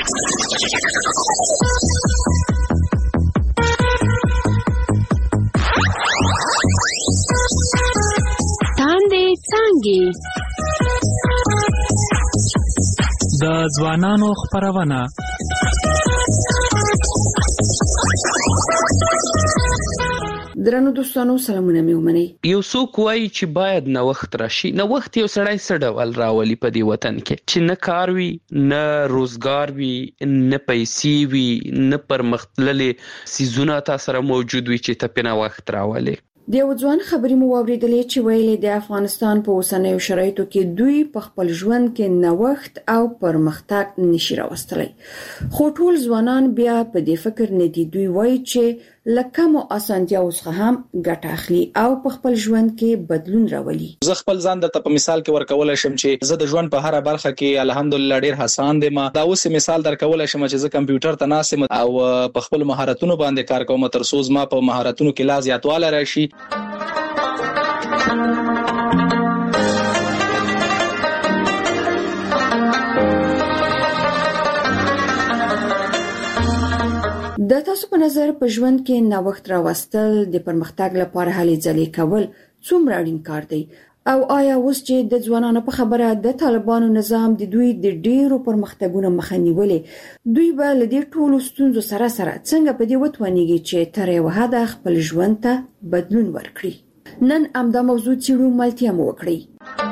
تاندې څانګې د ځوانانو خپرونه. درنو دوستانو سلامونه مې ومنئ. یو څوک وایي چې باید نوښت راشي. نوښت یو سړی څه ډول راولي په دې وطن کې چې نه کار وي، نه روزګار وي، نه پیسې وي، نه پرمختللي څیزونه تاسو سره موجود وي چې ته په نوښت راولي. د یو ځوان خبرې مو واورېدلې چې ویلي د افغانستان په اوسنیو شرایطو کې دوی په خپل ژوند کې نوښت او پرمختګ نشي راوستلی. خو ټول ځوانان بیا په دې فکر نه دي. دوی وایي چې لکه مو اسانتیاو څخه هم ګټه اخلي او په خپل ژوند کې بدلون راولي. زه خپل ځان د په مثال کې ورکول شم چې زه د ژوند په هر برخه کې الحمدلله ډیر حسان دي. ما دا اوس مثال درکول شم چې زه کمپیوټر ته ناسم او په خپل مهارتونو باندې کار کوم تر څو ما په مهارتونو کې لا زیاتواله راشي. د تاسو په نظر په ژوند کې نوښت راوستل د پرمختګ لپاره هلې ځلې کول څومره اړین کار دی؟ او آیا اوس چې د ځوانانو په خبره د طالبانو نظام د دوی د ډیرو پرمختګونو مخه نیولې، دوی به له دې ټولو ستونزو سره څنګه په دې وتوانیږي چې تر یو حده خپل ژوند ته بدلون ورکړي؟ نن همدا موضوع څیړو، ملتیا مو وکړئ.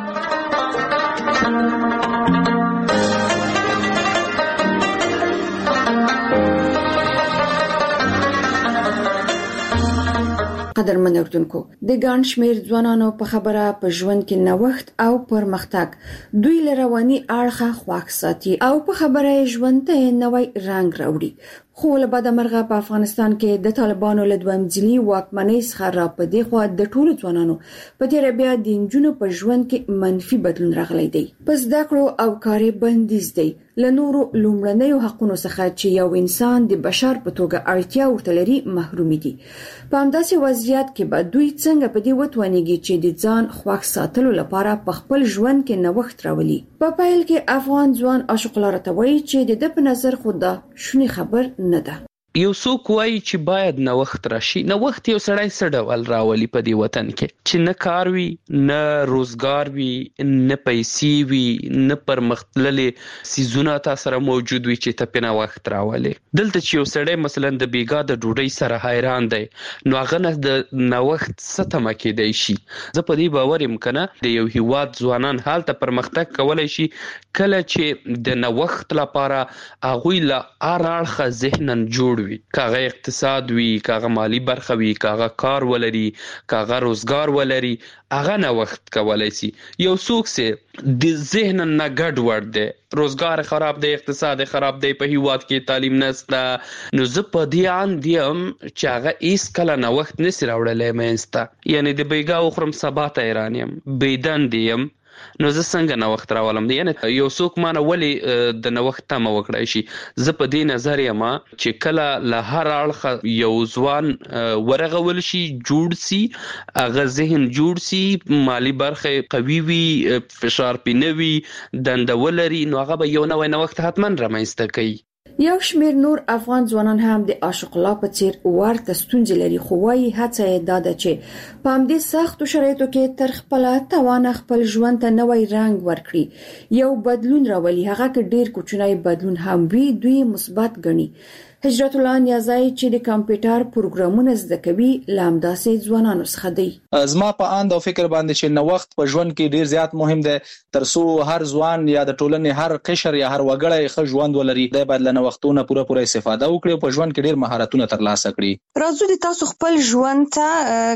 قدرمن اردوونکو، د ګڼ شمېر ځوانانو په خبره په ژوند کې نوښت او پرمختګ دوی له رواني اړخه خواږ ساتي او په خبره ژوند ته نوی رنګ راوړي. خو له بده مرغه په افغانستان کې د طالبانو له دوامځلي واکمنۍ څخه را پدې خو د ټولو ځوانانو په تیر بیا د نجونو په ژوند کې منفي بدلون راغلی دی. پس زده کړو او کاري بندیز دی له نورو لومړنیو حقونو څخه چې یو انسان د بشر په توګه اړتیا ورته لري محرومي دي. په همداسې وضعیت کې به دوی څنګه په دې وتوانیږي چې د ځان خواږ ساتلو لپاره په خپل ژوند کې نوښت راولي؟ په پیل کې افغان ځوان عاشق الله راته وایي چې د په نظر خو دا شونې خبر نه ده. یو څوک وایي چې باید نوښت راشي. نوښت یو سړی څه ډول راولي په دې وطن کې چې نه کار وي، نه روزګار وي، نه پیسې وي، نه پرمختللي څیزونه تاسو سره موجود وي چې ته په نوښت راولي. دلته چې یو سړی مثلا د بیګا د ډوډۍ سره حیران دی، نو هغه نه د نوښت څه تمه کېدای شي. زه په دې باور یم کنه د یو هیواد ځوانان حالت پرمختګ کولای شي کله چې د نوښت لپاره هغوی له هر اړخه ذهنن جوړ وي، کاغه اقتصاد وي، کاغه مالی برخه وي، کاغه کار ولري، کاغه روزګار ولري، هغه نوښت کولای شي. یو څوک سه د ذهن نه ګډ ور دی، روزګار خراب دی، اقتصاد خراب دی، په هیواد کې تعلیم نشته، نو زه په دې اندیم چې هغه هیڅ کله نوښت نشي راوړلی منځته. یعنی د بیګا وخورم سبا ته ایرانیم، بيدن دیم، نو زه څنګه نوښت راولم؟ یعنی یو څوک مانه ولی د نوښت تمه وکړای شي. زه په دې نظر یم چې کله له هر اړخه یو ځوان ورغول شي، جوړ سي، هغه ذهن جوړ سي، مالی برخه قوي وي، فشار پې نه وي، دنده ولري، نو هغه به یو نوی نوښت حتما رامنځته کوي. یو شمېر نور افغان ځوانان هم د عاشق الله په څیر ورته ستونزې لري، خو وايي هڅه یې دا ده چې په همدې سختو شرایطو کې تر خپله توانه خپل ژوند ته نوی رنګ ورکړي، یو بدلون راولي. هغه که ډیر کوچنی بدلون هم وي، دوی مثبت ګڼي. هجرت الله نیازی چې د کمپیوټر پروګرامونه زده کوي له همداسې ځوانانو څخه دی. زما په اند او فکر باندې چې نوښت په ژوند کې ډیر زیات مهم دی، تر څو هر ځوان یا د ټولنې هر قشر یا هر وګړی ښه ژوند ولري. دی باید له نوښتونو پوره استفاده وکړي او په ژوند کې ډیر مهارتونه ترلاسه کړي. راځو د تاسو خپل ژوند ته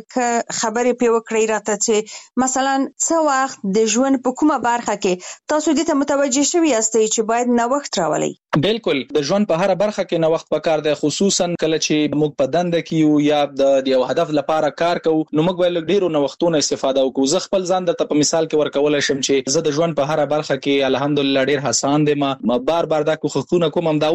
خبرې پې وکړئ راته چې مثلا څه وخت د ژوند په کومه برخه کې تاسو دې ته متوجه شوي یاستئ چې باید نوښت راولئ؟ بالکل، د ژوند په هر برخه کې نوښت پکار دی، خصوصا کله چې موږ په دنده کې یو یا د یو هدف لپاره کار کوو، نو موږ باید ډیرو نوښتونو استفاده وکړو. زه خپل ځان د په مثال کې ورکول شم چې زه د ژوند په هر برخه کې الحمدلله ډیر حسان دي. ما بار دا کوښښونه کوم، هم دا اوس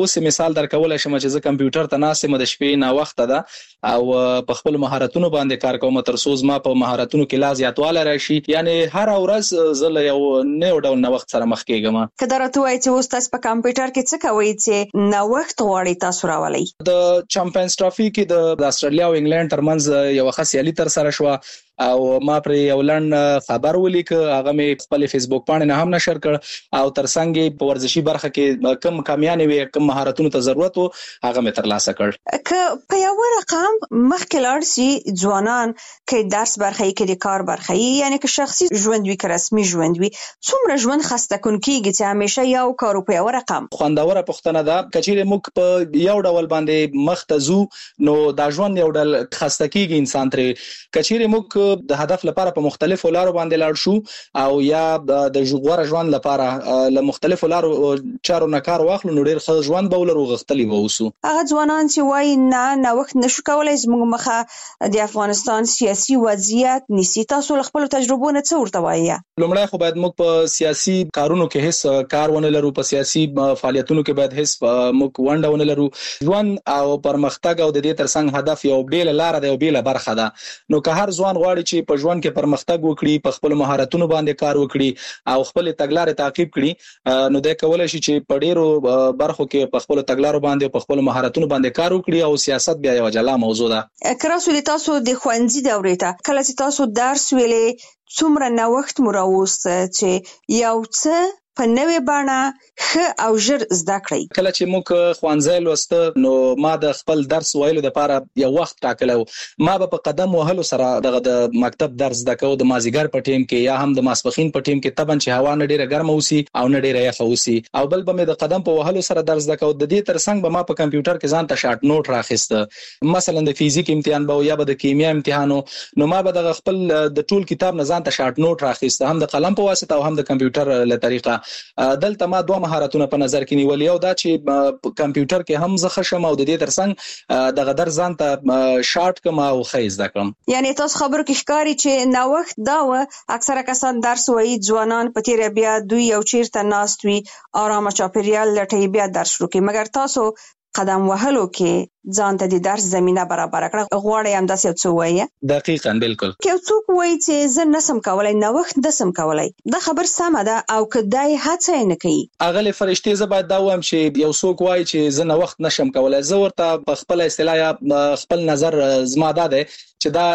اوس مثال درکول شم چې زه کمپیوټر ته ناسم د شپې نه وخت ده او په خپل مهارتونو باندې کار کوم تر څو ما په مهارتونو کې لا زیاتواله راشي یعنی هر ورځ زه یو نوې ډول نوښت سره مخ کېږم. کله راته وایي چې اوس تاسو په کمپیوټر کې څه کوئ چې نوښت غواړئ تاسو راولئ؟ د چمپیونز ټرافي کې د استرالیا او انګلند ترمنځ یو ښه سیالي تر سره شو او ما پر یو لړن خبر ولیک هغه مې خپل فیسبوک باندې نه هم نشر کړ او ترڅنګ په ورزشي برخه کې کم کامیابی وي کم مهارتونو ته ضرورت وو هغه مې ترلاسه کړ. که په یو رقم مخکې لاړ شي ځوانان کې درس برخه کې د کار برخه یعنی که شخصي ژوند وي که رسمي ژوند وي څومره ژوند خسته کون کیږي چې همیشه یو کار په یو رقم خوندوره پښتنه ده کچېره موږ په یو ډول باندې مختزو نو دا ژوند یو ډول خسته کیږي انسان تر کچېره موږ د هدف لپاره په مختلفو لارو باندې لاړ شو او یا د غوړه ژوند لپاره له مختلفو لارو چارو نه کار واخلو نو ډېر ښه ژوند به ولرو غختلی به وسو. هغه ځوانان چې وایي نه وخت نشو کولای زموږ مخه د افغانستان سیاسي وضعیت نيسي تاسو خپل تجربو نه څه ورته وایي؟ لومړی خو باید موږ په سیاسي کارونو کې هیڅ کار ونه لرو په سیاسي فعالیتونو کې باید هیڅ موږ ونډه ونه لرو. ژوند او پرمختګ او د دې ترڅنګ هدف یو بیل لار ده یو بیل برخه ده نو که هر ځوان غواړي چې په ژوند کې پرمختګ وکړي په خپل مهارتونو باندې کار وکړي او خپل تګلارې تعقیب کړي نو د کولای شي چې په ډیرو برخو کې په خپل تګلارو باندې په خپل مهارتونو باندې کار وکړي او سیاست بیا یو جلا موضوع ده. کراسو د تاسو د خوندزي دورې ته کله چې تاسو درس ویلې څومره نوښت مو راوست چې یو څه په نوې بڼه ښه او ژر زده کړئ؟ کله چې موږ خوانځي لوسته نو ما د خپل درس ویلو لپاره یو وخت ټاکلو ما په قدم وهلو سره د مکتب درس زده کوم د مازیګر په ټیم کې یا هم د ماسپخین په ټیم کې تبن چې هوا نه ډیره ګرمه وسی او نه ډیره یخه وسی او بل به مې د قدم په وهلو سره درس زده کوم د دې ترڅنګ به ما په کمپیوټر کې ځان ته شارټ نوٹ راخسته مثلا د فزیک امتحان به یا د کیمیا امتحانو نو ما به د خپل د ټول کتاب نه ځان ته شارټ نوٹ راخسته هم د قلم په واسطه او هم د کمپیوټر له طریقه دلته ما دوه مهارتونه په نظر کې نیولې او دا چې کمپیوټر کې هم زه خشم او د دې ترڅنګ د غدر ځان ته شارټ کم او خیز دکم. یعنی تاسو خبرو کې ښکاری چې نوښت دا و اکثره کسان درس وایي ځوانان په تیر بیا دوی یو چیرته ناست وي آرامه چاپیریال لټي بیا درس شروع کوي مګر تاسو قدم وهلو کې ځان ته د درس زمينه برابر کړه غواړی هم داسې څه وایي؟ دقیقاً بالکل. که څوک وایي چې زه نسم کولای نوښت نسم کولای دا خبر سمه ده او کدای هڅه نه کوي اغله فرشتي زه باید دا وایم چې یو څوک وایي چې زه نوښت نشم کولای زه ورته په خپل اصطلاح یا خپل نظر زما ده چې دا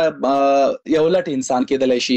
یو لټ انسان کېدلی شي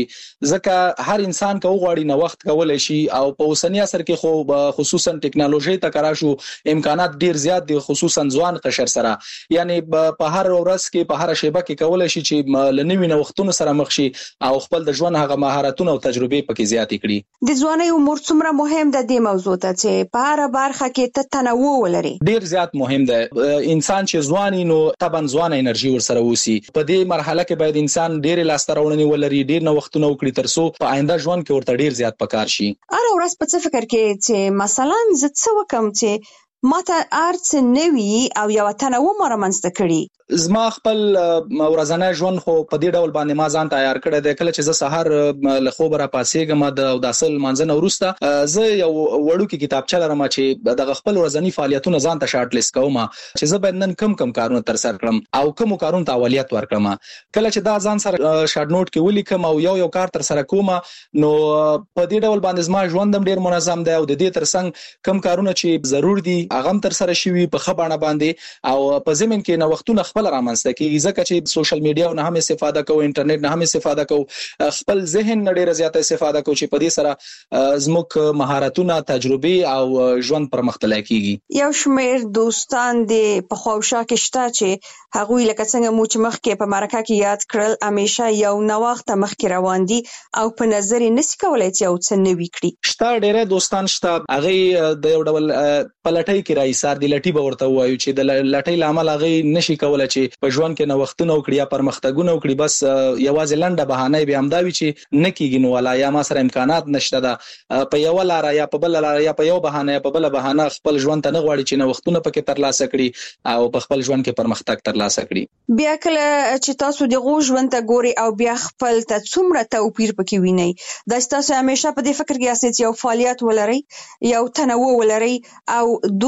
ځکه هر انسان که وغواړي نوښت کولای شي او په اوسنی عصر کې خو خصوصا ټکنالوژي ته کرا شو امکانات ډیر زیات دي خصوصا ځوان قشر سره یعنی په هر ورځ کې په هر شیبه کې کولای شي چې لنوي نوښتونو سره مخ شي او خپل د ژوند هغه مهارتونه او تجربې پکې زیات کړي. د ځواني عمر څومره مهم ده د موضوع ته چې په هر برخه کې تنوع ولري؟ ډیر زیات مهم ده. انسان چې ځواني نو طبعا ځوانه انرژي ورسره وسی په دې مرحله کې باید انسان ډیر لاسته راوړنې ولري ډیر نوښتونه وکړي ترڅو په آینده ژوند کې ورته ډیر زیات پکار شي. هر ورځ په څه فکر کې چې مثلا زه څه وکم چې ماته ارڅ نوي او یو تنوع مرمنځته کړي؟ زما خپل ورځنی ژوند خو په دې ډول باندې ما ځان تیار کړی دی کله چې زه سحر له خوب را پاسېږم د داسل منځنه وروسته زه یو وړوکی کتابچه لرم چې د خپل ورځنی فعالیتونو ځان ته شارټ لیست کوم چې زه باید نن کم کارونه تر سره کړم او کوم کارونه ته اولویت ورکړم کله چې دا ځان سره شارټ نوٹ کې ولیکم او یو کار تر سره کوم نو په دې ډول باندې زما ژوند ډیر منظم دی او د دې ترڅنګ کم کارونه چې ضرور دي هغه تر سره شوي په خبرونه باندې او په زمين کې نوښتونه خپل رامنځته کیږي ځکه چې سوشل میډیا نه هم استفاده کوو انټرنیټ نه هم استفاده کوو خپل ذهن نه ډیره زیاته استفاده کوو چې په دې سره زموږ مهارتونه تجربې او ژوند پرمختللی کیږي. یو شمېر دوستان د په خواوشا کې شته چې هغوی لکه څنګه مو چې مخکې په مرکه کې یاد کړل همیشه یو نوښت مخکې روان دي او په نظر نسی کولای چې یو څه نوي کړي. شته ډیره دوستان شته هغه د یو ډول پلټۍ کې راځي دی لټي به ورته وایو چې د لټۍ لامل هغه نشي کولای چې په ژوند کې نوښتونه وکړي یا پرمختګونه وکړي بس یوازې لنډه بهانه به همداوي چې نکیږي نو ولا یا ما سره امکانات نشته ده په یو لار یا په بل لار یا په یو بهانه یا په بل بهانه خپل ژوند ته نه غواړي چې نوښتونه پکې ترلاسه کړي او په خپل ژوند کې پرمختګ ترلاسه کړي. بیا کله چې تاسو دغه ژوند ته ګوري او بیا خپل ته څومره توپیر پکې ویني دا تاسو همیشه په دې فکر کې یاست یو فعالیت ولري یو تنوع ولري او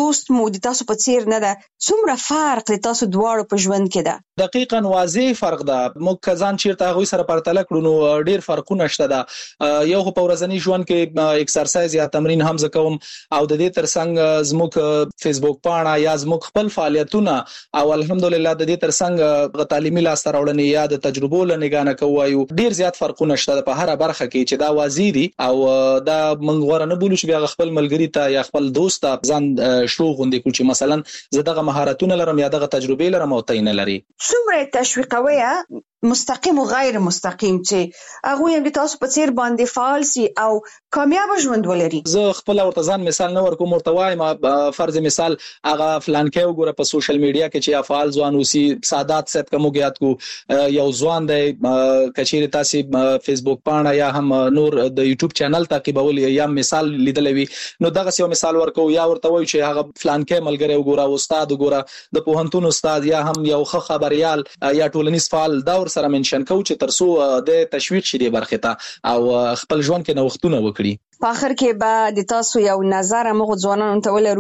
دوست مو د تاسو په څیر نه ده، څومره فرق د تاسو دواړو په ژوند کې ده؟ دقیقاً واضح فرق ده. موږ کزان چیرته هغه سره پرتله کړو نو ډیر فرقونه شته ده. یو په ورځنی ژوند کې ایکسرسایز یا تمرین هم زکوم او د دې ترڅنګ زموږ فیسبوک پاڼه یا زموږ خپل فعالیتونه او الحمدلله د دې ترڅنګ تعلیمي لاسته راوړنې یا د تجربو لنګانه کوو ډیر زیات فرقونه شته په هر برخه کې چې دا واضح دي او دا موږ غوړه نه بولو چې بیا خپل ملګری ته یا خپل دوست ته ځان شو غوندي کو چې مثلا زه دغه مهارتونه لرم یا دغه تجربه لرم او ته نه لري. څومره تشویقوي مستقیم او غیر مستقیم چې هغه هم د تاسو په څیر باندې فعال سي او کامیاب ژوند ولري؟ زه خپل ورته ځان مثال نه ورکوم، ورته وایم فرض مثال هغه فلان کې وګوره په سوشل میډیا کې چې افعال ځوان اوسي سادات صاحب کوم غیات کو یو ځوان دی کچېری تاسو فیسبوک پاڼه یا هم نور د یوټیوب چینل تعقیبول یا مثال لیدلوي نو دغه یو مثال ورکو یا ورته وای چې هغه فلان کې ملګری وګوره استاد وګوره د پوهنتون استاد یا هم یو خبريال یا ټولنیز فعال دا سره منشن کو چې ترسو د تشویق شې برخه ته او خپل ژوند کې نوښتونه وکړي. په اخر کې به د تاسو یو نظر موږ ځوانانو ته ولرو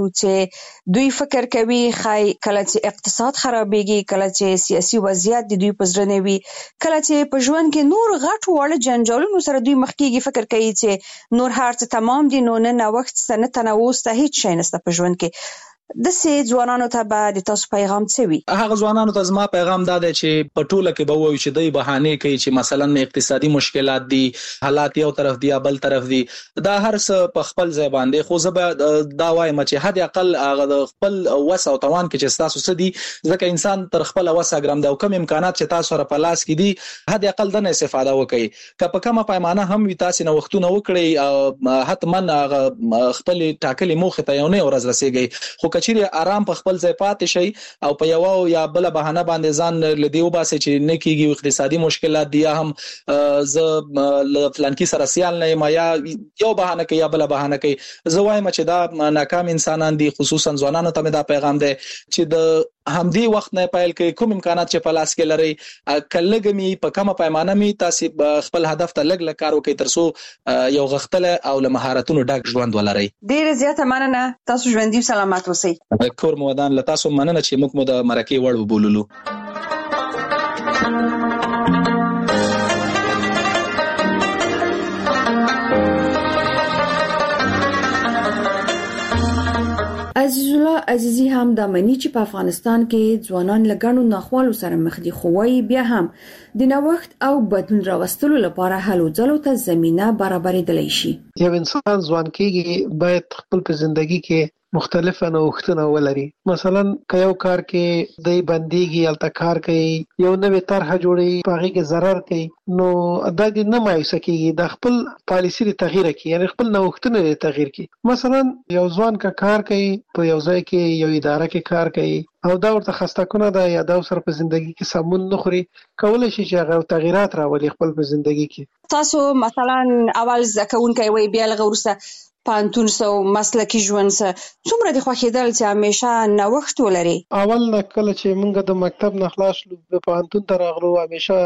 چې دوی فکر کوي خای کله چې اقتصاد خرابېږي، کله چې سیاسي وضعیت د دوی په زړه نه وي، کله چې په ژوند کې نور غټ وړ جنجالونو سره دوی مخ کېږي، فکر کوي چې نور هر څه تمام دي، نو نه وخت سره تنوع ته هیڅ شي نشته په ژوند کې. د سې ځوانانو ته به د تاسو پیغام څه وي؟ هغه ځوانانو ته زما پیغام دا دی چې په ټوله کې به وایي چې دوی بهانه کوي چې مثلا اقتصادي مشکلات دي، حالات یو طرف دي یا بل طرف دي، دا هر څه په خپل ځای باندې خو زه به دا وایم چې حد اقل هغه خپل وس او توان کې چې تاسو څه دي ځکه انسان تر خپل وس ګرام دا کوم امکانات چې تاسو سره په لاس کې دي حد اقل د نه استفاده وکړي. که په کومه پیمانه هم وي تاسو نه وختونه وکړي حتما خپل ټاکلي موخه ته یو نه ورځ رسیږي، خو کچېری آرام په خپل ځای پاتې شي او په یو یا بل بهانه باندې ځان لدیو باسي چې نه کیږي اقتصادي مشکلات دي یا هم ز فلانکی سره سیال نه ما یا یو بهانه کوي یا بل بهانه کوي. زه وایم چې دا ناکام انسانان دي، خصوصا ځوانانو ته دا پیغام دی چې د همدی وخت نه پایل کې کوم امکانات چې په لاس کې لري کلهګمی په کومه پیمانه می تاسو خپل هدف ته لګ کار وکړئ ترڅو یو غختله او له مهارتونو ډک ژوند ولرئ. ډیره زیاته مننه، تاسو ژوندۍ سلامت اوسئ. کور مودان له تاسو مننه چې موږ مو د مرکه وړ وبوللو. عزیز الله عزیزی هم د منی چې په افغانستان کې ځوانان لګڼو ناخوالو سره مخ دي، خو وايي بیا هم د نوښت او بدلون راوستلو لپاره هلو ځلو ته زمينه برابرېدلی شي. یو انسان ځوان کېږي باید خپل په ژوندۍ کې مختلفه نوښتونه ولري. مثلا که یو کار کې د بنديږي الته کار کوي، یو نوې طرح جوړي پاغي کې ضرر کوي، نو دا د نه مایوسه کېږي، د خپل پالیسی د تغییر کوي، یعنی خپل نوښتونه د تغییر کوي. مثلا یو ځوان کا کار کوي په یو ځای کې یو اداره کې کار کوي او دا ورته خسته کنه ده یا دا سره په ژوندۍ کې سمون نه خوري، کولای شي چې هغه تغیرات راولي خپل په ژوندۍ کې. تاسو مثلا اول ځکهونکي وي بیا لغه ورسره پانتون سو مسلکی ژوند سره څومره د خوښیدل چې همیشه نوښت ولري؟ اول نه کله چې موږ د مکتب نه خلاص شلو په پانتون ته راغلو همیشه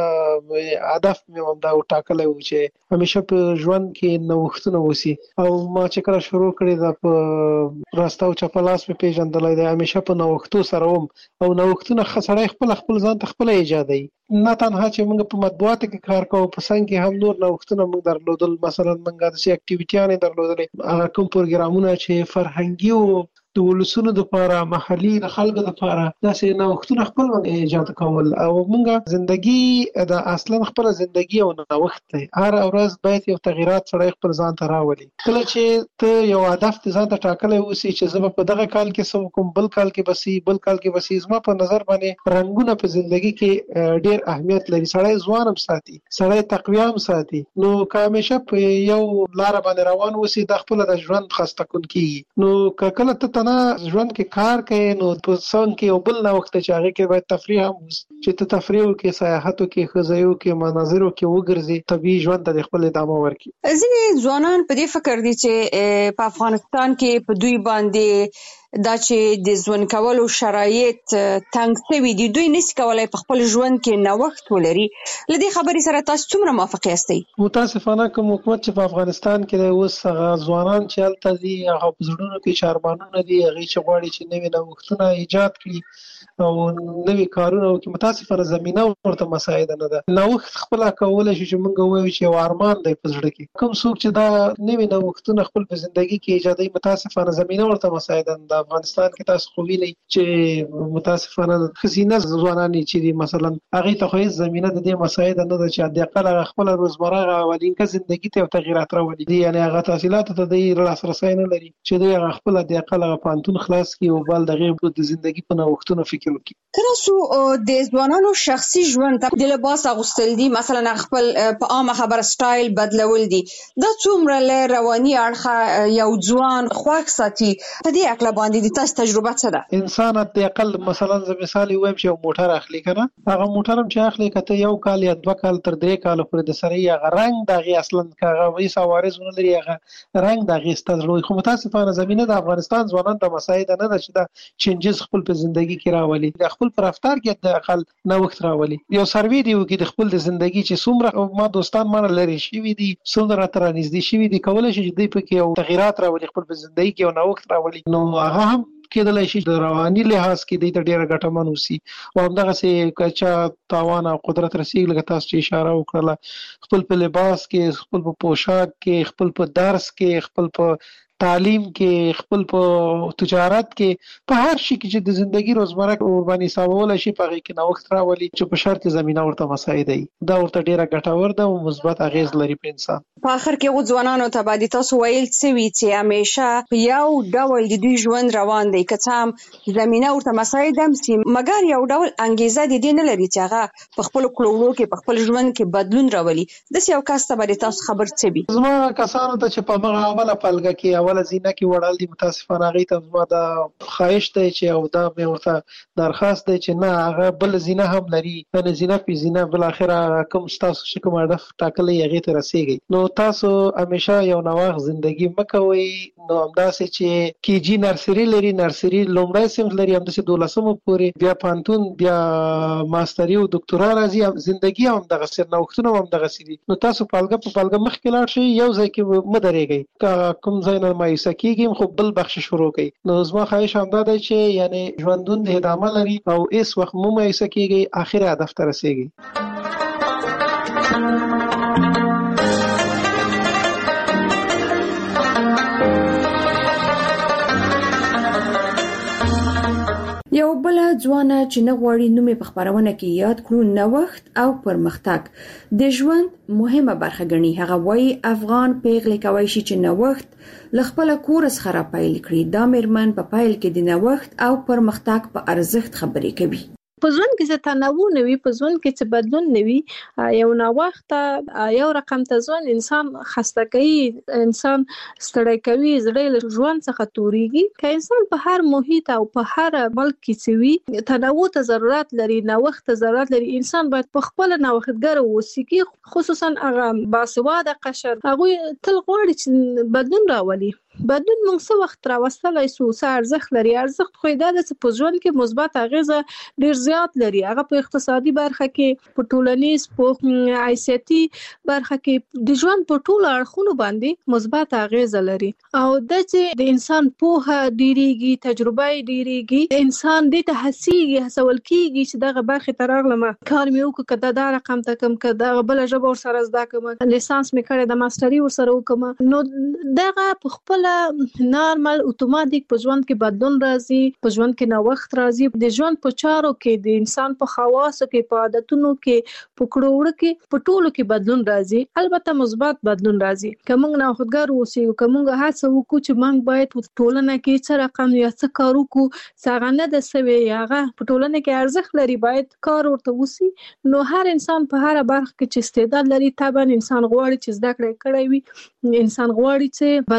هدف مې هم دا وټاکلی و چې همیشه په ژوند کې نوښتونه وسی او ما چې کله شروع کړی دا په راسته او چپلاس په پیژندلای دی همیشه په نوښتو سره وم او نوښتونه خسړای خپل ځان ته خپل ایجادي. نه تنها چې موږ په مطبوعاتو کې کار کوو په څنګه کې هم نور نوښتونه موږ درلودل، مثلا موږ د سي اکټیویټیانې درلودلې هغه کوم پروګرامونه چې فرهنګي او د ولسونو لپاره محلي د خلکو لپاره داسې نوښتونه خپل ایجاد کول او موږ ژوندۍ د اصلا خپل ژوندۍ او نوښت دی هر ورځ باید یو تغیرات سره خپل ځان ته راولي. کله چې ته یو هدف ځان ته ټاکلی اوسې چې زه په دغه کال کې څه وکړم، بل کال کې بسي بل کال کې بسي، زما په نظر باندې رنګونه په ژوندۍ کې ډېر اهمیت لري. سړی ځوان هم ساتي، سړی تقویه هم ساتي، نو که همیشه په یو لار باندې روان اوسې د خپل د ژوند خسته کون کیږي. نو کله ته نه ژوند کې کار کوي نو په څنګه کې یو بل نوښت چې هغه کې باید تفریح هم چې ته تفریح وکړې، سیاحت وکړې، خزایو کې مناظر کې وګرځي، طبيعي ژوند ته خپل ادامه ورکړي. ځینې ځوانان په دې فکر دي چې په افغانستان کې په دوی باندې دا چې د ژوند کولو شرایط تنګ شوي دي، دوی نشي کولای په خپل ژوند کې نوښت ولري. له دې خبرې سره تاسو څومره موافق یاستئ؟ متاسفانه کوم حکومت چې په افغانستان کې دی اوس هغه ځوانان چې هلته دي هغه په زړونو کې چاربانونه دي، هغوی چې غواړي چې نوي نوښتونه ایجاد کړي او نوي کارونه وکړي. متاسفانه زمینه ورته مساعده نه ده. نوښت خپله کولی شي چې موږ ووایو چې یو ارمان دی په زړه کې. کوم څوک چې دا نوي نوښتونه خپل په زندګي کې ایجادوي متاسفانه زمینه ورته مساعده نه ده. افغانستان کې تاسو خو وینئ چې متاسفانه ښځینه ځوانان چې دي مثلا هغوی ته خو هېڅ زمینه د دې مساعده نه ده چې حداقل هغه خپله روزمره اولینکه زندګي ته یو تغیرات راولي. یعنې هغه تحصیلاتو ته دوی لاسرسی نه لري چې دوی هغه خپل حداقل هغه پوهنتون خلاص کړي او بل د هغې د زندګي په نوښتونو فکر وکړي. که تاسو د ځوانانو شخصي ژوند ته د لباس اغوستل دي، مثلا خپل په عامه خبره سټایل بدلول دي، دا څومره له رواني اړخه یو ځوان خوښ ساتي؟ په دې اړه باندې د تاسو تجربه څه ده؟ انسان حداقل مثلا زه مثال وایم چې یو موټر اخلي که نه، هغه موټر هم چې اخلي که ته یو کال یا 2 کال تر 3 کاله پورې د سره هغه رنګ د هغې اصلا که هغه هېڅ عوارض ونه لري هغه رنګ د هغې ستا زړه وي. خو متاسفانه زمینه د افغانستان ځوانانو ته مساعده نه ده چې دا چینجز خپل په زندګي کې راولي، د خپل په رفتار کې د اقل نوښت راولي. یو سروې دی وکړي د خپل د زندګي چې څومره ما دوستان مانه لرې شوي دي، څومره راته رانږدې شوي دي، کولی شي چې دوی پکې یو تغیرات راولي، خپل په زندګي کې یو نوښت راولي. نو هغه هم کېدلی شي د رواني لحاظ کې دوی ته ډېره ګټمن اوسي. او همدغسې که چا توان او قدرت رسېږي لکه تاسو چې اشاره وکړله، خپل په لباس کې، خپل په پوشاک کې، خپل په درس کې، خپل په تعلیم کې، خپل په تجارت کې، په هر شي کې چې د زندګي روزمره ورباندې حسابولی شي په هغې کې نوښت راولي چې په شرط زمینه ورته مساعده وي. دا ورته ډېره ګټور ده او مثبت اغېز لري په انسان. په آخر کې هغو ځوانانو ته باندې تاسو ویل څه وي چې همیشه په یو ډول د دوی ژوند روان دی، که څه هم زمینه ورته مساعده هم سي، مګر یو ډول انګیزه د دې نه لري چې هغه په خپلو کړو کې په خپل ژوند کې بدلون راولي. داسې یو کس ته باندې تاسو خبر څه وي؟ زما کسانو ته چې په هغه اوله پلګه کې اوله زینه کې وړل دي، متاسفانه هغوی ته زما دا خواهش دی چې او دا مې ورته درخواست دی چې نه هغه بل زینه هم لري، یعنې زینه په زینه بالاخره کوم ستاسو چې کوم هدف ټاکلی هغې ته رسېږئ. نو تاسو همیشه یو نوښت زندګي مه کوئ. نو همداسې چې کېجي نرسري لري، نرسري لومړی صنف لري، همداسې 12مو پورې، بیا پوهنتون، بیا ماستري او دکتورا راځي. زندګي هم همدغسې نوښتونه هم همدغسې دي. نو تاسو پالګه په پالګه مخکې لاړ شئ، یو ځای کې مه درېږئ، که کوم ځای نه مایوسه کېږئ خو بل بخش شروع کړئ. نو زما خواهش همدا دی چې یعنې ژوندون د ادامه لري او هېڅ وخت مه مایوسه کېږئ، آخر هدف ته رسېږئ. یو بل ځوانه چې نه غواړي نوم په خبرونه کې یاد کړو، نوښت او پرمختګ د ژوند مهمه برخه ګڼي. هغه وایي افغان پیغلې کولی شي چې نوښت له خپله کور څخه راپیل کړي. دا مېرمن په پیل کې د نوښت او پرمختګ په ارزښت خبرې کوي. په ژوند کې چې تنوع نه وي، په ژوند کې چې بدلون نه وي، یو ناوخته یو رقم ته ژوند انسان خسته کوي، انسان ستړی کوي، زړه له ژوند څخه تورېږي. که انسان په هر محیط او په هر ملک کې چې وي تنوع ته ضرورت لري، نوښت ته ضرورت لري. انسان باید په خپله نوښتګر واوسي، خصوصا هغه باسواده قشر، هغوی تل غواړي چې بدلون راولي. بدلون موږ څه وخت راوستلی سو، څه ارزښت لري. ارزښت خو دا ده چې په ژوند کې مثبت اغېزه ډېر زیات لري. هغه په اقتصادي برخه کې، په ټولنیز، په حیثیتي برخه کې، د ژوند په ټولو اړخونو باندې مثبت اغېزه لري. او دا چې د انسان پوهه ډېرېږي، تجربه یې ډېرېږي، انسان دې ته هڅول کېږي چې دغه برخې ته راغلمه، کار مې وکړو، که دا رقم ته کړم، که دغه بله ژبه ورسره زده کړم، لیسانس مې کړی د ماسټري ورسره وکړم. نو دغه په خپله نارمل اتوماتیک په ژوند کې بدلون راځي، په ژوند کې نوښت راځي. د ژوند په چارو کې، د انسان په خواصو کې، په عادتونو کې، په کړو وړو کې، په ټولو کې بدلون راځي. البته مثبت بدلون راځي. که موږ نوښتګر اوسو، که موږ هڅه وکړو چې موږ باید په ټولنه کې څه رقم یا څه کار وکړو چې هغه نه ده سوی، هغه په ټولنه کې ارزښت لري، باید کار ورته وسي. نو هر انسان په هر برخه کې چې استعداد لري، طبعا انسان غواړي چې زده کړه کړی وي، انسان غواړي چې بدلون راولي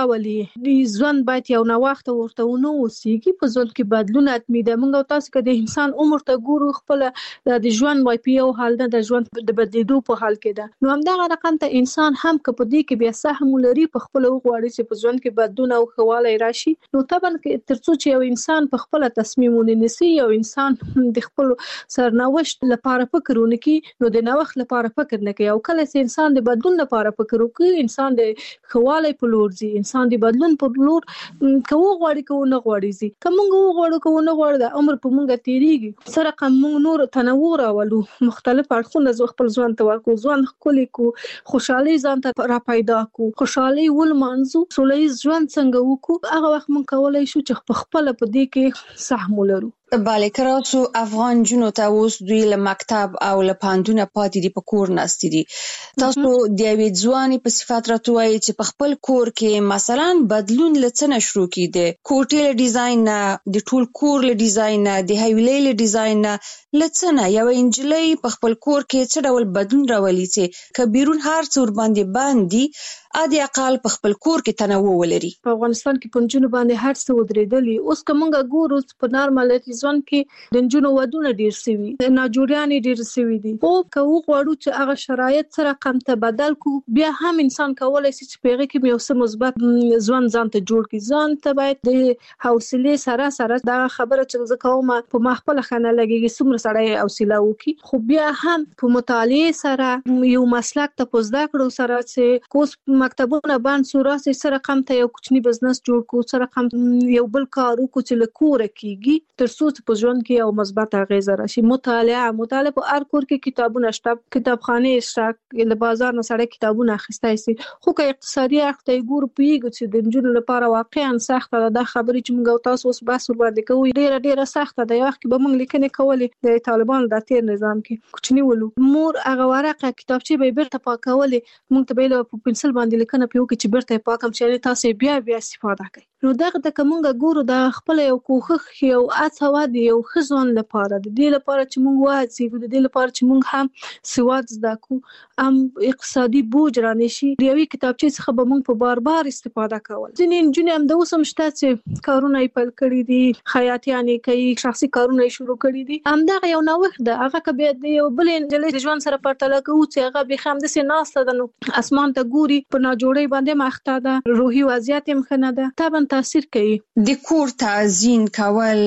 راولي ژوند باید یو نوښت ورته ونه اوسېږي په ژوند کې بدلون اتمی ده موږ تاسو کې د انسان عمر ته ګورو خپل د ژوند وای په یو حال نه د ژوند د بدلیدو په حال کې ده نو همدغه رقم ته انسان هم که په دې کې بیا سهم لري په خپل غواړي چې په ژوند کې بدلون او خواله راشي نو طبعا ترڅو چې یو انسان په خپل تصمیم ونیسي یو انسان د خپل سرنوشت لپاره فکر ونکړي نو د نوښت لپاره فکر نه کوي او کله چې انسان د بدلون لپاره فکر وکړي انسان د خواله په لور ځي انسان د بدلون په لور کوو غواړي کوو نه غواړي ځي کوم غواړو کوو نه غواړي د عمر په مونږه تیریږي سره کوم نور تنوع راولو مختلف اړخونه زو خپل ځوان ته ورکو ځوان خولي کو خوشحالي ځان ته را پیدا کو خوشحالي ول منځو سولې ژوند څنګه وکړو هغه وخت مونږ کولای شو چې په خپل په دې کې سهم ولرو بله کراتو افغان جنو ته اوس دوی له مکتب او له پوهنتونه پاتې دي په کور ناستې دي تاسو د یوې ځوانې په صفت راته وایئ چې په خپل کور کې مثلا بدلون له څه نه شروع کیده کوټې له ډیزاین نه د ټول کور له ډیزاین نه د حویلۍ له ډیزاین نه له څه نه یوه انجلۍ په خپل کور کې څه ډول بدلون راولي چې که بیرون هر څه ورباندې باندې ادي اقل په خپل کور کې تنوع ولري په افغانستان کې پنځونه باندې هر څه ودرېدلي اوس کومه ګورو په نارمل ځوان کې د جنونو ودونه ډیر سوي د ناجوړیانې ډیر سوي دي او که وغواړو چې هغه شرایط سره کم ته بدل کو بیا هم انسان کولای شي چې پیغه کې یو څه مثبت ځان ته جوړ کړي ځان ته باید د حوصله سره دا خبره چې زه کوم په مخبل خانه لګي څومره سره حوصله وکي خو بیا هم په مطالعه سره یو مسلک ته پوزدا کړو سره چې کوس مکتبونه باندې سوراسي سره کم ته یو کوچنی بزنس جوړ کو سره کم یو بل کارو کو چې لکوره کیږي ترڅو په ژوند کې او مثبت اغیزه راشي مطالعه په هر کور کې کتابونه شته کتابخانه شته د بازار نه سره کتابونه اخیستای شي خو که اقتصادي اړخ ته ګورو پیږي چې د جنونو لپاره واقعا سخته ده خبرې چې موږ تاسو اوس بحث ور باندې کوو ډیره سخته ده یو وخت به موږ لیکنې کولې د طالبانو د تیر نظام کې کوچنی ولو مور هغه ورقه کتابچه به بیرته پاکولې موږ ته به په پنسل باندې لیکنه پیو کې چې بیرته پاکم چې تاسو بیا استفاده کوئ نو دغه د کومه ګورو د خپل یو کوخخ یو اڅوا دی یو خزون لپاره د دې لپاره چې موږ واځي د دې لپاره چې موږ هم سواد زده کو ام اقتصادي بوج را نشي یوې کتابچې څخه به موږ په بار استفاده کول ځینې نجونې هم د اوسم شته چې کارونه یې پیل کړي دي خیاطیانې کوي شخصي کارونه یې شروع کړي دي همدغه یو نوښت ده هغه که د یو بل نجلۍ د ژوند سره پرتله کوو چې هغه به هم داسې ناسته ده نو اسمان ته ګوري په ناجوړۍ باندې مخته ده روحي وضعیت هم ښه نه ده طبعا تاثیر کوي د کور تعزین کول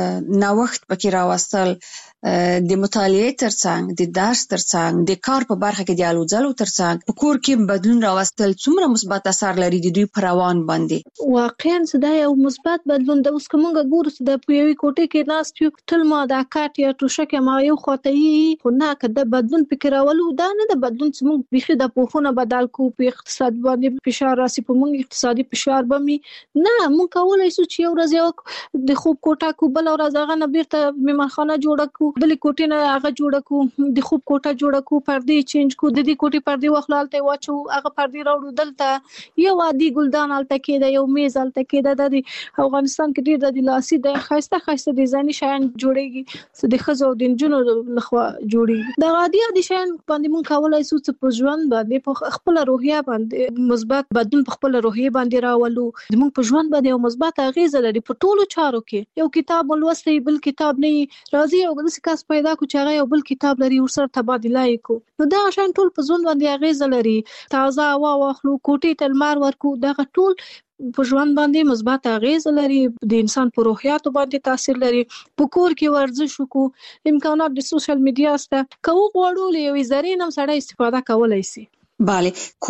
نوښت پکې راوستل د مطالعه ترڅنګ د درس ترڅنګ د کار په برخه کې د الوځلو ترڅنګ په کور کې بدلون راوستل څومره مثبت اثر لري د دوی پر روان باندې واقعا دا یو مثبت بدلون د اوس کومه ګورو چې د پیوي کوټه کې ناست یو تل ما د کاټ یا توشه کې ما یو خاطی خو نه کده بدلون فکر راولو دا نه د بدلون چې موږ بيخي د پوښونه بدل کو په اقتصاد باندې فشار راسي په موږ اقتصادي فشار بمي نه موږ کولای شو چې یو ورځ یو د خوب کوټه کو بل ورځ هغه نه بیرته میمنخانه جوړه کو بل کوټه نه هغه جوړه کو د خوب کوټه جوړه کو پردې چینج کو د دې کوټه پردې وخلالته واچو هغه پردې راوړو دلته یو عادي ګلدان الته کې د یو میز الته کې د افغانستان کې ډیر د لاسي د خاصه ډیزایني شیان جوړيږي د خزو د جنونو لخوا جوړيږي د عادي شیان باندې مونږ کولای شو چې په ژوند باندې په خپل روحیه باندې مثبت بدلون په خپل روحیه باندې راولو مونږ په ژوند باندې یو مثبت اغیزه لري په ټولو چارو کې یو کتاب ولوستي بل کتاب نه راځي او د کس پیدا کو چې هغه یو بل کتاب لري ورسره تبادله کو نو دا شان ټول په ژوند باندې اغیزه لري تازه هوا واخلو کوټې ته لمر ورکو دا ټول په ژوند باندې مثبت اغیز لري د انسان په روحیاتو باندې تاثیر لري په کور کې ورزش وکړو امکانات د سوشل میډیا سره کوو غواړو لوي زرین هم سره استفاده کولای شي بله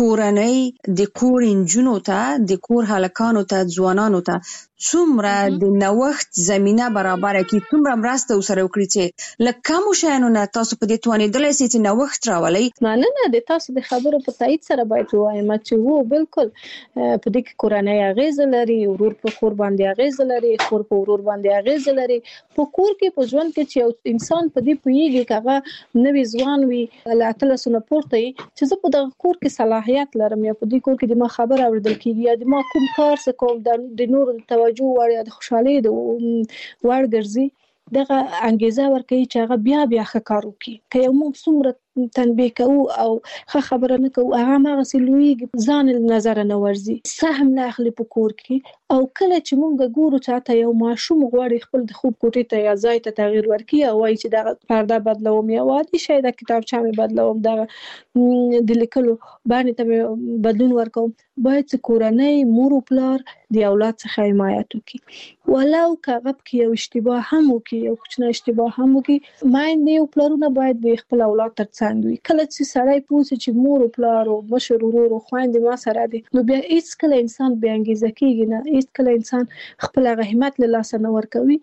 کورنۍ د کور انجونو ته د کور هلکانو ته ځوانانو ته څومره د نوښت زمينه برابر کړي څومره مرسته وسره وکړي چې لکه کوم شیانو نه تاسو په دې توانیدلای شئ چې نوښت راولئ نه د تاسو د خبرو په تایید سره باید وایم چې وو بالکل په دې کې کورنۍ اغیز لري ورور په خور باندې اغیز لري خور په ورور باندې اغیز لري په کور کې په ژوند کې چې انسان په دې پیږي کغه نوې ځوان وي لا تلسونه پورته چې زه په کور کې صلاحیت لرم یا په دې کور کې د ما خبر اوریدل کیږي یا د ما کوم کار څه کوم د نور توجه وړ د خوشحالي د وړ ګرځي دغه انګیزه ورکوي چې هغه بیا ښه کار وکړي که یو موږ څومره تنبیه کوو او ښه خبره نه کوو هغه هماغسې لویږي ځان له نظره نه ورځي سهم نه اخلي په کور کې او کله چې موږ ګورو چاته یو ماشوم غواړي خپل د خوب کوټې ته یا ځای ته تغییر ورکړي او وایي چې دغه پرده بدلوم یا عادي شی د کتابچه مې بدلوم دغه د لیکلو باندې ته بدلون ورکوم باید چې کورنۍ مور او پلار د اولاد څخه حمایت وکړي ولو که هغه پکې یو اشتباه هم وکړي یو کوچنی اشتباه هم وکړي میندې او پلرونه باید د خپل اولاد ترڅنګ وي کله چې سړی پوه شي چې مور او پلار او مشر ورور او خویندې ما سره دي نو بیا هیڅ کله انسان بې انګیزه کېږي نه هیڅ کله انسان خپل هغه همت له لاسه نه ورکوي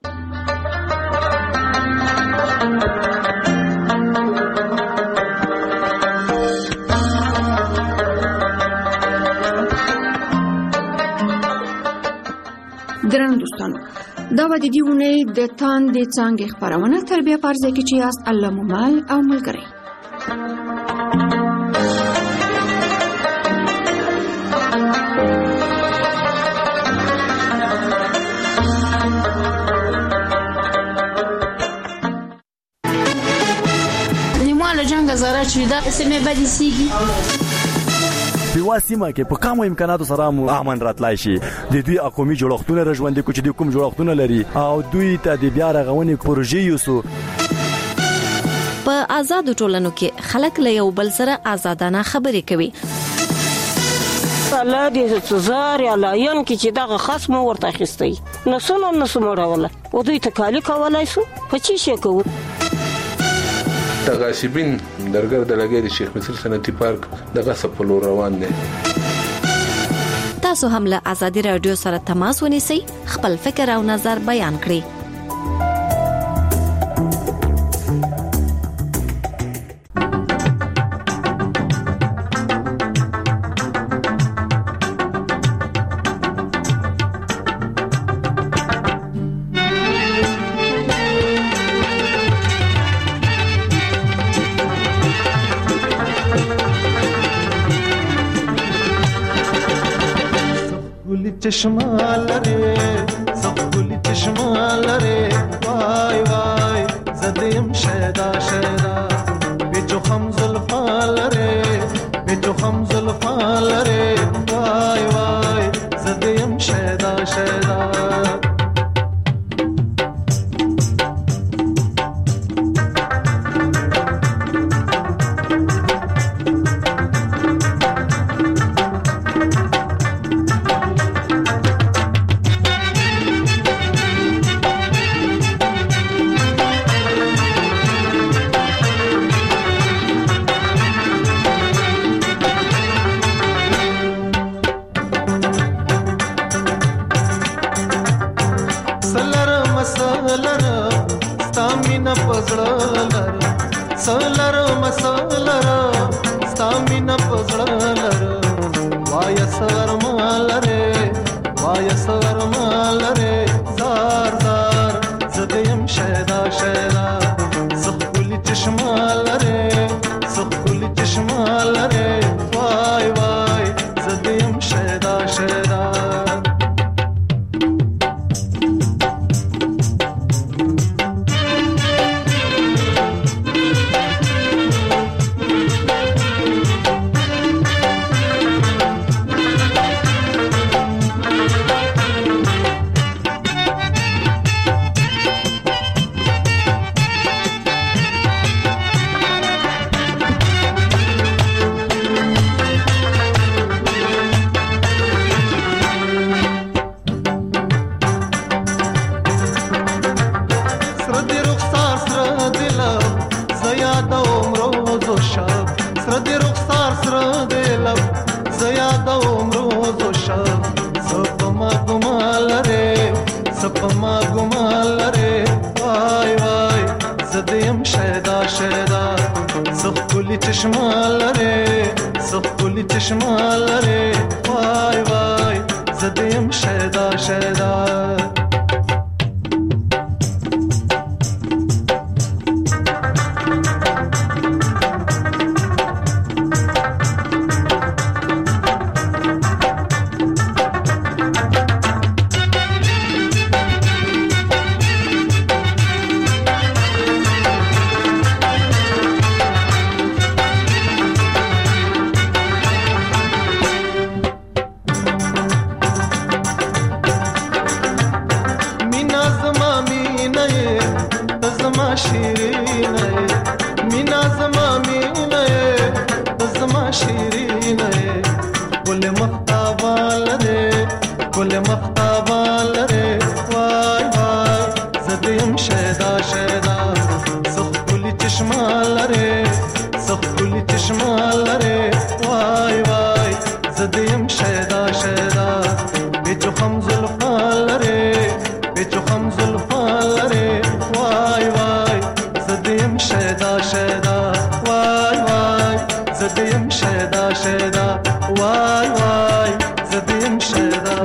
درنو دوستانو دا و د دې اونۍ د تاندې څانګې خپرونه تربیه په ارزه کې چې یاست الله مو مال او ملګری نیمواله جنگ زاره چې دا سمې بدې سیږي په سیمه کې په کومو امکاناتو سره مو امن راتلای شي د دوی اقوامي جوړښتونه راژوندې کوي چې د کوم جوړښتونه لري او دوی ته د بیا رغونې پروژې یوسو په آزاد ټولنو کې خلک له یو بل سره آزادانه خبرې کوي الله دې څزار یا لاین کې چې دغه خصم ورته اخیستي نسونه راوله او دوی تکالی کولای شو په چی شي کوو تغاسبین درګر د لګي د شیخ مصر صنعتي پارک دغه سپلو روان دي تاسو هم له آزادي رادیو سره تماس ونیسئ خپل فکر او نظر بیان کړئ چشمه لره سبولی چشمه لره وای وای زدیم شیدا شیدا بیچو خم زلفا لره بیچو خم زلفا لره وای وای زدیم شیدا شیدا مینه زما شیرینه مینا زما مینه زما شیرینه ګل مختابه لره ګل مختابه لره وای وای زدیم شیدا شیدا سخ ګل چشمه لره سخ ګل چشمه لره وای وای زدیم شیدا شیدا بچو خم زلفا لره بچو خم زلفا لره وای وای زدیم شیدا شیدا وای وای زدیم شیدا شیدا وای وای زدیم شیدا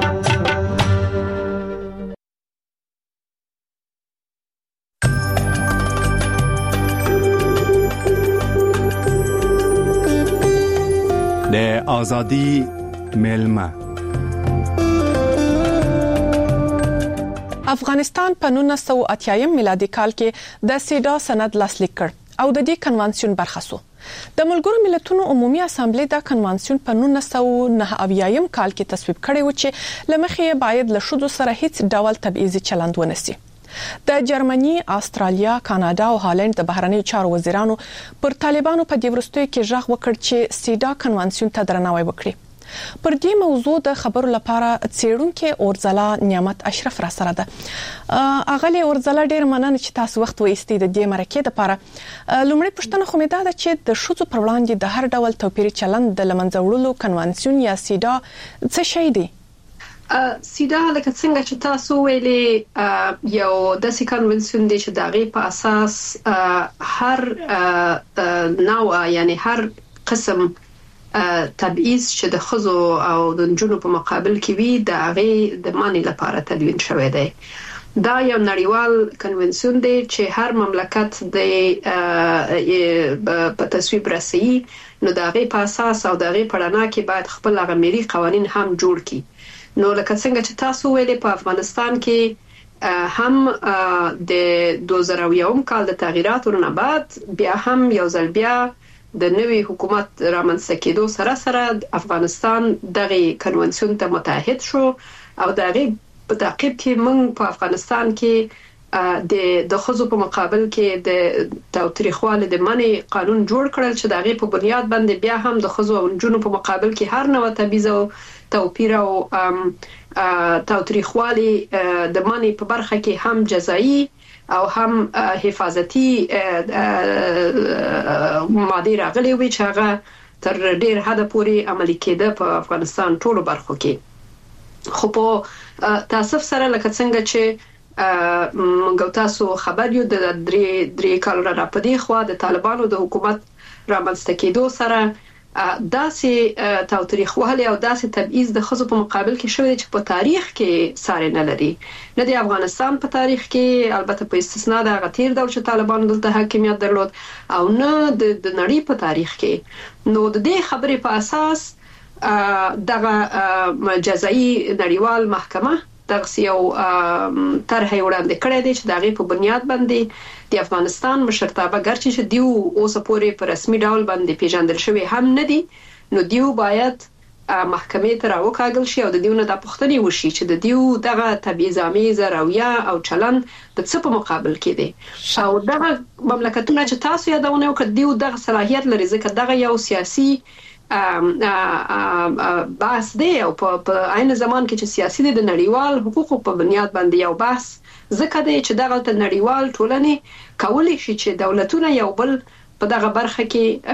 د آزادی میلمه افغانستان په 1980 میلادي کال کې د سیډا سند لاسلیک کړ او د دې کنوانسیون برخه شو. د ملګرو ملتونو عمومي اسامبلې د کنوانسیون په 1999 کال کې تصویب کړی و چې لمخې باید له شذو سره هیڅ ډول تبعیضي چلند ونسی. د جرمني، استرالیا، کاناډا او هالند د بهرنیو چارو وزیرانو پر طالبانو په دې ورستیو کې ژغ وکړ چې سیډا کنوانسیون ته درناوی وکړي. پر دې موضوع د خبرو لپاره څېړونکو اورځلا نعمت اشرف را سره ده. اغلی اورځلا ډیر مننه چې تاسو وخت وایستئ د دې مرکې لپاره. لومړی پوښتنه خو مې ده چې د شذو پر وړاندې د هر ډول توپیري چلند د لمنځه وړلو کنوانسیون یا سیډا څه شی دی؟ سیډا لکه څنګه چې تاسو ویلي یو داسې کنوانسیون دی چې د هغې په اساس هر نوع یعنی هر قسم تبعیض چې د خزو او د نجونو په مقابل کې وي د هغې د منع لپاره تدوین شوی دی. دا یو نړیوال کنوانسیون دی چې هر مملکت په تصویب رسوي، نو د هغې په اساس او د هغې په رڼا کې باید خپل هغه ملي قوانین هم جوړ کړي. نو لکه څنګه چې تاسو ویلي په افغانستان کې هم د 2001 کال د تغییراتو نه بعد بیا هم یو ځل بیا د نوي حکومت رامنځته کېدو سره سره افغانستان دغه کنوانسیون ته متحد شو او دغه په تعقیب کې موږ په افغانستان کې د خزو په مقابل کې د تاوتریخوالي د منع قانون جوړ کړل چې دغه په بنیاد باندې بیا هم د خزو او نجونو په مقابل کې هر نوع تبعیض او توپیر او تاوتریخوالي د منع په برخه کې هم جزایی او هم حفاظتي ماده راغلي وي چې هغه تر ډیر حد پورې عملي کېده په افغانستان ټولو برخو کې. خو په تاسف سره لکه څنګه چې موږ تاسو خبر یو د درې کال را پدې خو د طالبانو د حکومت رامنځته کېدو سره داسې تاوتریخوالي او داسې تبعیض د خزو په مقابل کې شوی چې په تاریخ کې ساری نه لري، نه د افغانستان په تاریخ کې، البته په استثنا د هغه تیر ډول چې طالبانو دلته حاکمیت درلود، او نه د نړۍ په تاریخ کې. نو د دې خبرې په اساس دغه جزایی نړیوال محکمه دغه یو طرح وړاندې کړی دی چې دغه په بنیاد باندې د افغانستان مشرتابه ګرچې چې دیو اوس پورې په رسمي ډول باندې پیژندل شوی هم نه دي، نو دیو باید محکمې ته راوکاږل شي او د دیو نه د پوښتنې وشي چې د دیو دغه تبعیض‌آمیزه رویه او چلند د څه په مقابل کې دی او دغه مملکتونه چې تاسو یادونه وکړه دیو دغه صلاحیت لري ځکه دغه یو سیاسي بحث دی او په عین زمان کې چې سیاسي دی د نړیوال حقوقو په بنیاد باندې یو بحث ځکه دی چې دغه نړیوال ټولنې کولی شي چې دولتونه یو بل په دغه برخه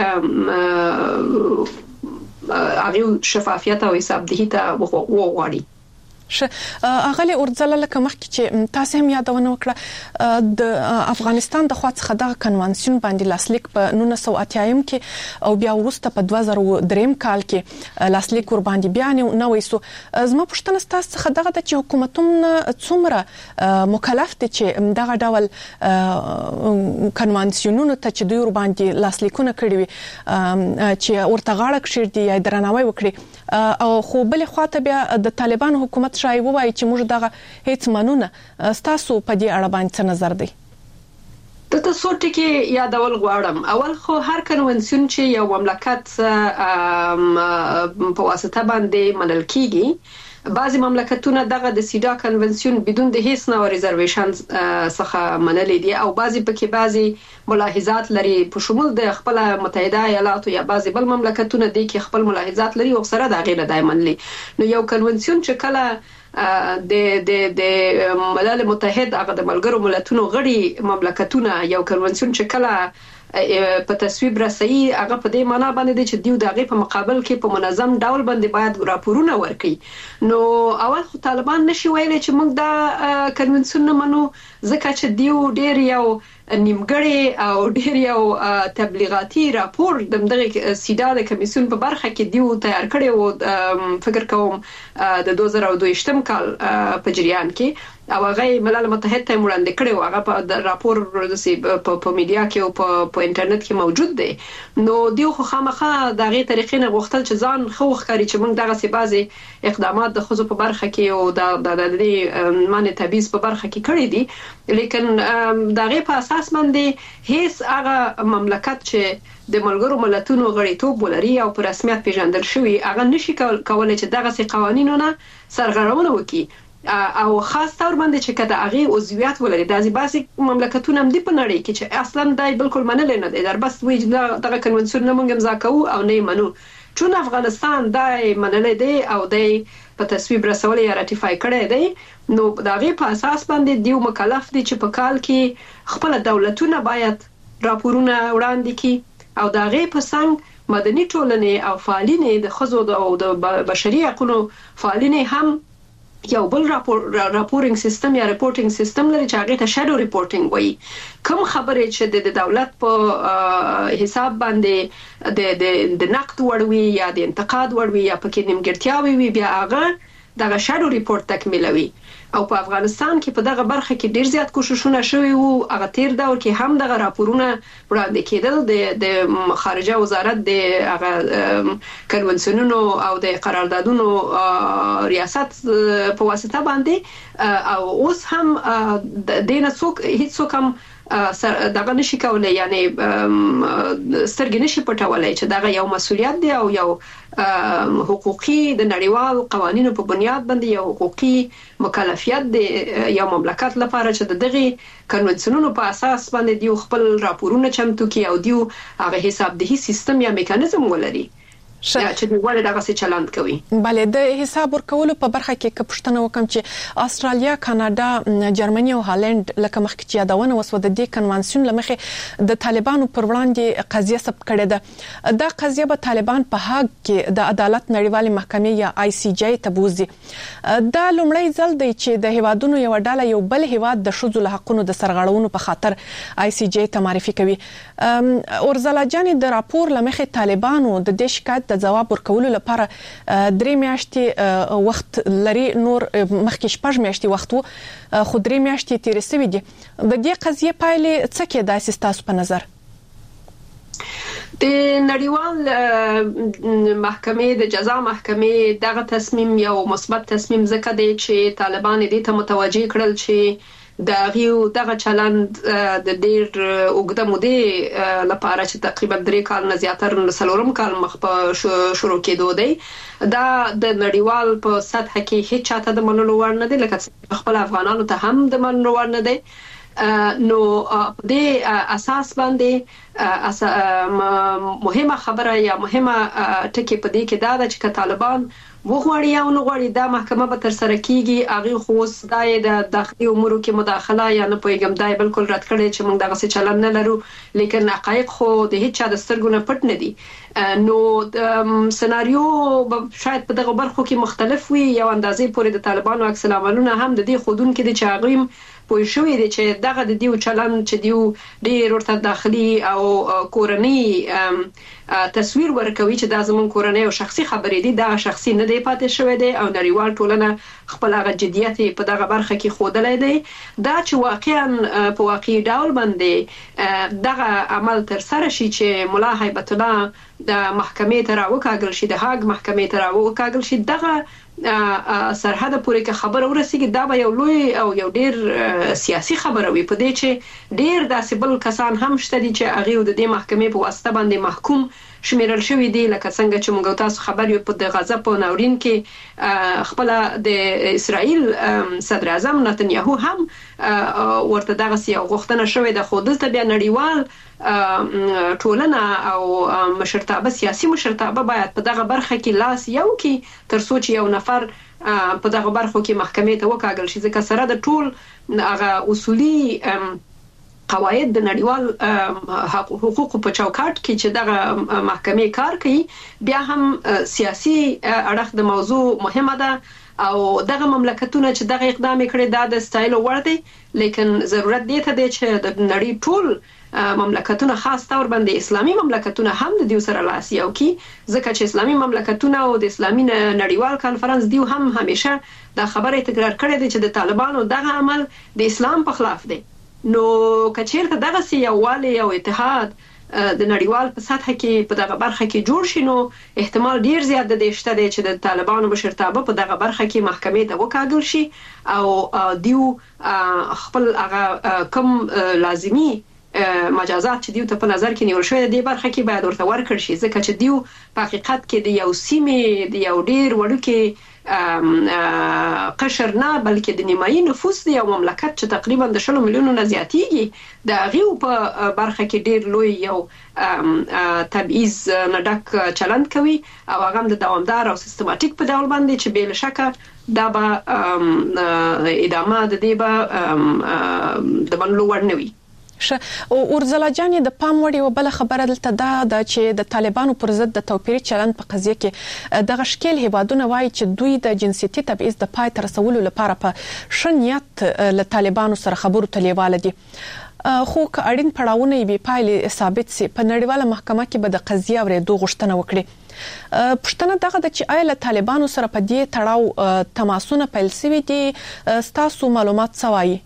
کې هغه شفافیت او حسابدهي ته وغواړي. اغلی اورځل لکه مخکې چې تاسو هم یادونه وکړه د افغانستان د خوا څخه د کنوانسیون باندې لاسلیک په 1980 کې او بیا وروسته په 2003 کال کې لاسلیک ور باندې بیا نه وېسو. زما پوښتنه ستاسو څخه دغه د چې حکومتونه څومره مکلف دي چې دغه ډول کنوانسیونونو ته چې دوی ور باندې لاسلیکونه کړی وي چې ورته غاړه کښېږدي یا درناوی وکړي او خو بل خواته بیا د طالبان حکومت شای وایي چې موږ دغه هیڅ منونه تاسو په دې اړه باندې څه نظر دی؟ د تاسو ټکی یادول غواړم. اول خو هر کنوانسیون چې یو مملکت په واسطه باندې منل کیږي بعضی مملکتونه دغه د سیدا کنونشن بدون د هیڅ نوع ریزرویشن څخه منلي دي او بعضی پکې بعضی ملاحظات لري په شمول د خپل متحده ایالاتو یا بعضی بل مملکتونه دي کې خپل ملاحظات لري او سره د غیر دای منلي. نو یو کنونشن چې کله د ملل متحد هغه د ملګرو ملتونو غړي مملکتونه یو کنونشن چې کله په تصویب رسي هغه په دې معنی باندې چې دیو دغه په مقابل کې په منظم ډول باندې باید راپورونه ورکړي. نو اول خو طالبان نشي ویلي چې موږ دا کنونشن نه منو ځکه چې دیو ډیر یو نیمګړی او ډیر یو تبلیغاتي راپور دغه سیدا د کمیسیون په برخه کې دیو تیار کړی او فکر کوم د 2022 کال په جریان کې او هغه ملل متحد ته وړاندې کړی او هغه په راپور په میډیا کې او په انټرنیټ کې موجود دی. نو دیو خو خامخا دغه طریقې نه غوښتل چې ځان خو ښکاري چې موږ دغه سی بازي اقدامات د خزو په برخه کې او د معنی تبعیض په برخه کې کړی دي، لیکن دغه په اساس باندې هیڅ هغه مملکت چې د ملګرو ملتونو غړیتوب ولري او په رسمیت پیژندل شوی هغه نشي کولای چې دغه سی قوانینونه سرغړونه وکړي او خاص تور باندې چې کده هغه عضویت ولري. د بعضی مملکتونو هم دی په نړۍ کې چې اصلا دای بالکل منل نه دي، در بس وی دغه کنونشن نه مونږ امضا کوو او نه منو. چون افغانستان دای منل دی او دای په تصویب رسول یا راتیفای کړی دی، نو دغه په اساس باندې دیو مکلف دي چې په کال کې خپل دولتونه باید راپورونه وړاندې کړي او دغه په څنګه مدني ټولنې او فعالین د خزو او د بشري حقوقو فعالین هم یو بل راپورینګ سیستم یا ریپورټینګ سیستم لري چې هغه ته شادو ریپورټینګ وایي. کوم خبرې چې د دولت په حساب باندې د نقد وړوي یا د انتقاد وړوي یا پکې نیمګړتیاوي وي بیا هغه دغه شادو ریپورت تکمیلوي. او په افغانستان کې په دغه برخه کې ډیر زیات کوششونه شوي وو. هغه تیر دور کې هم دغه راپورونه وړاندې کېدل د خارجه وزارت د هغه کنونشنونو او د قراردادونو ریاست په واسطه باندې او اوس هم د نه څوک هیڅ څوک هم دغه نشي کولای، یعنی سترګې نشي پټولای چې دغه یو مسولیت دی او یو حقوقي د نړیوال قوانینو په بنیاد باندې یو حقوقي مکلفیت دی یو مملکت لپاره چې دغه کنونشنونو په اساس باندې دیو خپل راپورونه چمتو کوي او دیو هغه حسابدهي سیستم یا میکانیزم ولري چې دوی دغه څه چلند کوي. بله د حساب ورکولو په برخه کې کپشتنه وکم چې استرالیا، کاناډا، جرمني او هالند لکه مخکې چې یادونه وسو د دې کنونشن لمخې د طالبانو پر وړاندې قضیه ثبت کړې ده. دا قضیه به طالبان په هاګ کې د عدالت نړیوالې محکمې یا آی سی جی ته بوزي. دا لومړی ځل دی چې د هیوادونو یو ډله یو بل هیواد د ښځو له حقوقو د سرغړونو په خاطر آی سی جی ته معرفي کوي. اورزلا جاني د راپور لمخې طالبانو د دې شکایت د جواب ورکولو لپاره 3 میاشتې وخت لري، نور مخکې 6 میاشتې وخت وو خو 3 میاشتې تیر شوې دي. د دې قضیه پایلې څه کېدای تاسو په نظر؟ د نړیوال محکمې د جزا محکمې دغه تصمیم یو مثبت تصمیم ځکه دی چې طالبان دې ته متوجه کړل چې دغه چلند د ډیر اوږده مودې لپاره چې تقریبا 3 کال نه زیاتره سلورم کال مخ په شروع کېدو دی، دا د نړیوال په سطح کې هیڅ چاته د منلو وړ نه دی، لکه خپل افغانانو ته هم د منلو وړ نه دی. نو په دې اساس باندې مهمه خبره یا مهمه ټکی په دې کې دا ده چې طالبان وغواړي یا نه غواړي دا محکمه به تر سره کیږي. هغه خو دای د داخلي امورو کې مداخله یا نه پویګم دای بالکل رد کړي چې موږ دغه څه چلن نه لرو، لیکن حقایق خو د هیڅ چا د سترګو نه پټ نه دي. نو سناریو شاید په دغه برخو کې مختلف وي. یو اندازې پورې د طالبانو عکس العملونه هم د دې خودون کې د چاغیم پوه شوې دي چې دغه د دیو چلن چې دیو ډیر ورته داخلي او کورنۍ تصویر ورکوي چې دا زمون کورنۍ او شخصي خبرې دي، دا شخصي نه دی پاتې شوی دی او نړیوال ټولنه خپل هغه جديت په دغه برخه کې خودلای دی. دا چې واقعا په واقعي ډول باندې دغه عمل تر سره شي چې مولا هیبت الله د محکمې ته راوکاږل شي، د هاګ محکمې ته راوکاږل شي، دغه سرحد پورې کې خبر ورسیږي، دا به یو لوی او یو ډیر سیاسي خبره وي په دې چې ډیر داسې بل کسان هم شته دي چې هغه د دې محکمې په واسطه باندې محکوم شمیرل شوې دي لکه څنګه چې موږ تاسو خبر یو په غزا په ناورین کې خپل د اسرائیل صدر اعظم نتنیاهو هم ورته دغه یو غوښتنه شوې ده خو دلته بیا نړیوال ټولنه او مشرتابه سیاسي مشرتابه باید په دغه برخه کې لاس یو کې تر څو چې یو نفر په دغه برخو کې محکمې ته وکاږل شي ځکه سره د ټول هغه اصولي قواعد د نړیوال حقوقو په چوکاټ کې چې دغه محکمې کار کوي بیا هم سیاسي اړخ د موضوع مهمه ده او دغه مملکتونه چې دغه اقدام کړي د ستایلو وړ دي لیکن ضرورت دی ته چې د نړۍ ټول مملکتونه خاص تور باندې اسلامي مملکتونه هم د دې سره لاس یو کی ځکه چې اسلامي مملکتونه او د اسلامي نړیوال کانفرنس دیو هم همیشه دا خبره تکرار کړې ده چې د طالبانو دغه عمل د اسلام په خلاف دی نو کچیرته دغه یووالی او اتحاد د نړیوال په سطح کې په دغه برخه کې جوړ شي نو احتمال ډیر زیات د شته دی چې د طالبانو مشرتابه په دغه برخه کې محکمې ته وکاږل شي او دیو خپل هغه کم لازمی مجازات چې دیو ته په نظر کې نیول شوی دی برخه کې باید ورته ورکړ شي ځکه چې دیو په حقیقت کې د یو سیمې د یو ډیر وړوکی قشر نه بلکې د نیمایي نفوس دی یو مملکت چې تقریبا د 10 میلیونو نه زیاتیږي د غیو په برخه کې ډیر لوی یو تبعیض نډک چلند کوي او هغه د دوامدار او سیستماتیک په ډول باندې چې بل شکه دا به ادامه د دې به د منلو وړ نه وي او ورزلا جانې د پام وړ یو بل خبره دلته دا چې د طالبانو پر ضد د توپیري چلند په قضیه کې د غشکل هیوادونه وایي چې دوی د جنسيتي تبعیض د پای تر رسولو لپاره په شنیت له طالبانو سره خبرو ته لیواله دي خو که اړین پړاوونه به پایلې ثابت سي په نړیواله محکمه کې به د قضیه اورېدو غوښتنه وکړي پښتنه دغه د چې آیا له طالبانو سره په دې تړاو تماسونه پیل شوي دي ستاسو معلومات سوایي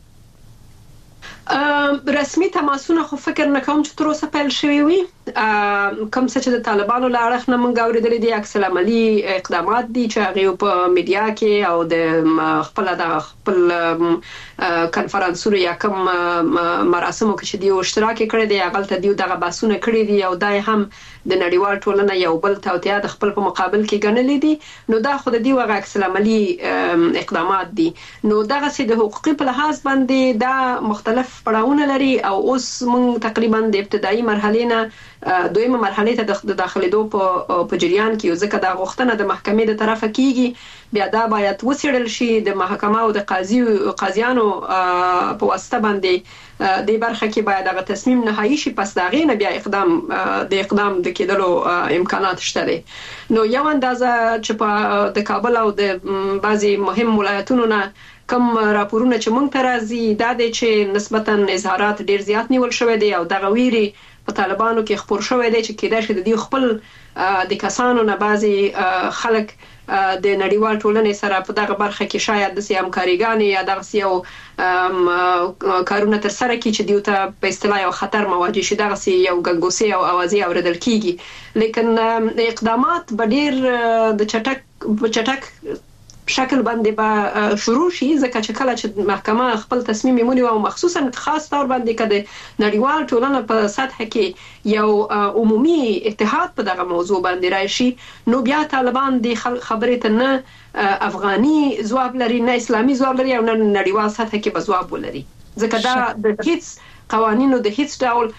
رسمي تماسونه خو فکر نه کوم چې تر اوسه پیل شوي وي کوم څه چې د طالبانو له اړخ نه مونږ اورېدلې دي عکس العملي اقدامات دي چې هغه په میډیا کې او د خپل کانفرنسونو یا کوم مراسمو کې چې دی اشتراک کړی دی هغه ته دی دغه باسونه کړی دي او دای هم د نړیوال ټولنه یو بل توطئه د خپل په مقابل کې ګڼلې دي نو دا خو د دی وغه عکس العملي اقدامات دي نو دغه سي د حقوقي په لحاظ باندې دا مختلف پړاوونه لري او اوس موږ تقریبا د ابتدایي مرحله نه دویمه مرحله ته د داخليدو په جریان کې ځکه دا غوښتنه د محکمې د طرفه کیږي بیا دا باید وڅېړل شي د محکمه او د قاضیانو په واسطه باندې د برخه کې باید هغه تصمیم نهایی شي پس دا غینه بیا اقدام د کېدلو امکانات شته دي نو یو اندازه چې په د کابل او د بعضي مهم ولایتونو نه کوم راپورونه چې مونږ ته راځي دا د چې نسبتا اظهارات ډیر زیات نیول شوی دی او دغه ویري په طالبانو کې خبر شوی دی چې کېدای شي د دې خپل د کسانو نه بعضي خلک د نړیوال ټولنې سره په دغه برخه کې شاید د سیام کاریګان یا دغه یو کارونه تر سره کې چې دیو ته په اصطلاح یو خطر مواجه شي دغه یو ګنګوسي او اوازې اوریدل کیږي لیکن اقدامات به ډیر د چټک شکل باندې به شروع شي ځکه چې کله چې محکمه خپل تصمیم ونیو او مخصوصا خاص تور باندې کده نړیوال ټولنه په سطح کې یو عمومي اتحاد په دغه موضوع باندې راشي نو بیا طالبان د خبرې ته نه افغاني ځواب لري نه اسلامي ځواب لري او نه نړیوال سطح کې به ځواب ولري ځکه دا د هیڅ قوانینو د هیڅ ډول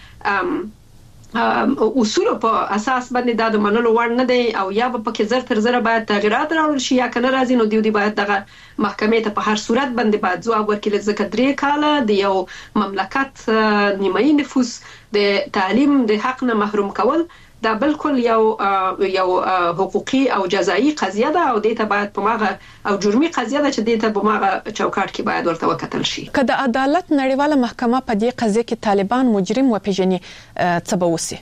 اصول په اساس باندې دا د منلو وړ نه دی او یا به پکې زر تر زر باید تغیرات راوړل شي یا کنه راځي نو دی باید دغه محکمې ته په هر صورت باندې باید ځواب ورکړي ځکه 3 کاله د یو مملکت نیمایي نفوس د تعلیم د حق نه محروم کول دا بالکل یو حقوقي او جزایی قضیه ده او دې ته باید په ماغه او جرمي قضیه ده چې دې ته په ماغه چوکاټ کې باید ورته وکتل شي که د عدالت نړیواله محکمه په دې قضیه کې طالبان مجرم وپیژني څه به وسی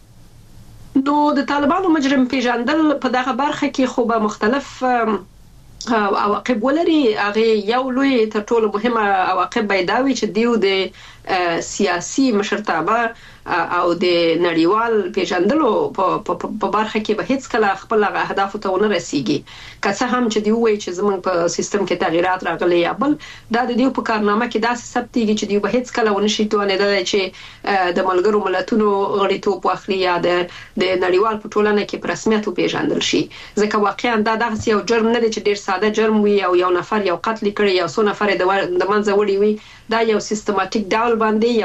نو د طالبانو مجرم پیژندل په دغه برخه کې خو به مختلف عواقب ولري هغه یو لوی تر ټولو مهمه عواقب پیداوي چې دیو د سیاسي مشرتابه او د نړیوال پیژندلو په برخه کې به هیڅ کله خپل اهداف ته ونه رسیږي که څه هم چې دی وایي چې زموږ په سیستم کې تغیرات راغلي یا بل دا د دیو په کارنامه کې داسې ثبتېږي چې دی به هیڅ کله ونه شي توانېدلی چې د ملګرو ملتونو غړیتوب واخلي یا د نړیوال په ټولنه کې په رسمیت وپیژندل شي ځکه واقعا دا دغه یو جرم نه دی چې ډیر ساده جرم وي او یو نفر یو قتل کړي یا څو نفر د منځه وړي وي دا یو سیستماتیک ډول باندې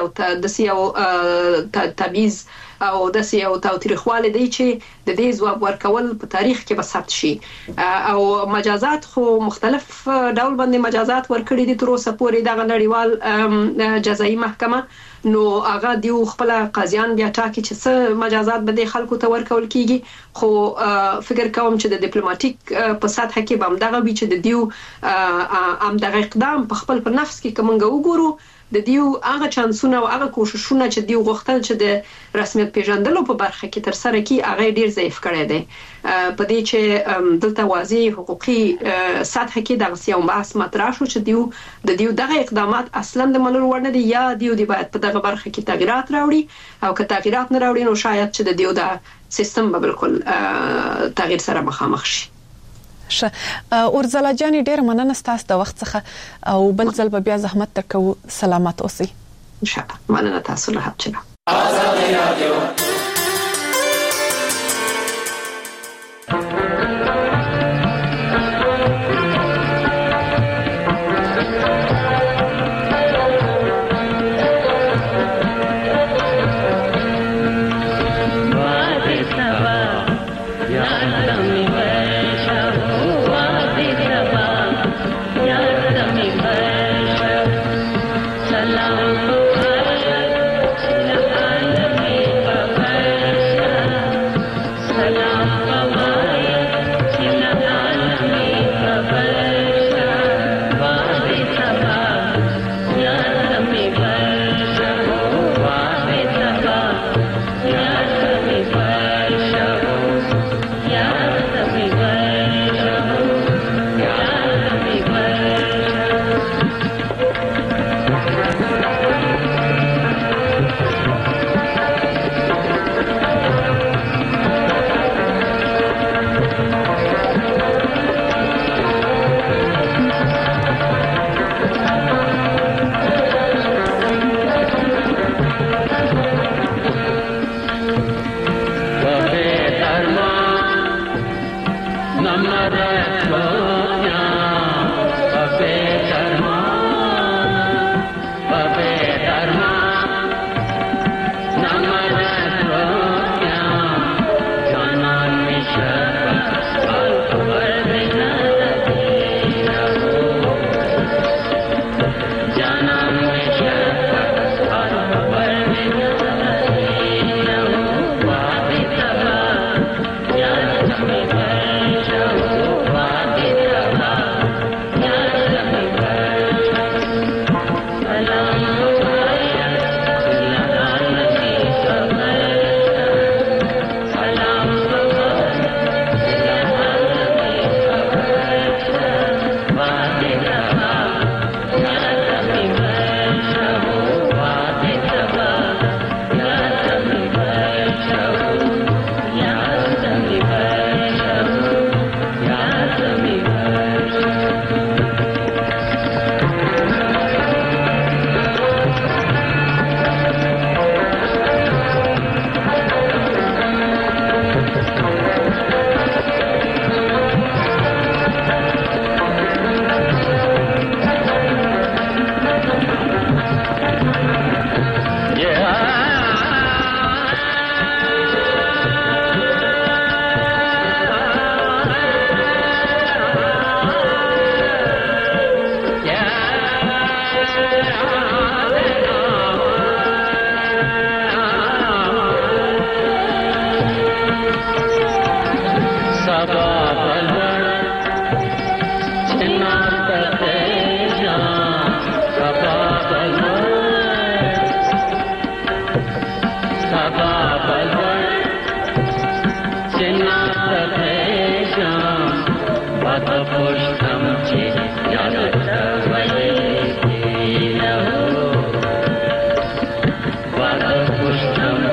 یو تبعیض او د یو تاوتریخواله دی چې د دې ځواب ورکول په تاریخ کې به ثبت شي او مجازات خو مختلف ډول باندې مجازات ورکړي دي تر اوسه پورې د نړیوال جزایي محکمه نو هغه دیو خپل قاضیان بیا ټاکي چې څه مجازات به د خلکو ته ورکول کیږي خو فکر کوم چې د ډیپلوماټیک په سطح کې به هم دغه وی چې د دیو ام دغه اقدام په خپل په نفس کې کومنګ وګورو د دیو هغه چانسونه او هغه کوششونه چې دیو غوښتل چې د رسمیت پیژندلو په برخه کې تر سره کی هغه ډیر ضعیف کړی دی په دې چې دلته واضح حقوقي سطح کې دغه یو بحث مطرح شو چې د دیو دغه اقدامات اصلا د منلو وړ نه دي یا دیو دی باید په دغه برخه کې تغیرات راوړي او که تغیرات نه راوړي نو شاید چې د دیو د سیستم به بالکل تغییر سره مخامخ شي اورزلا جان ډیر مننه ستاسو د وخت څخه او بل ځل بیا زحمت تکو سلامات اوسئ ان شاء الله مننه تاسو له حق آزاد رادیو Salam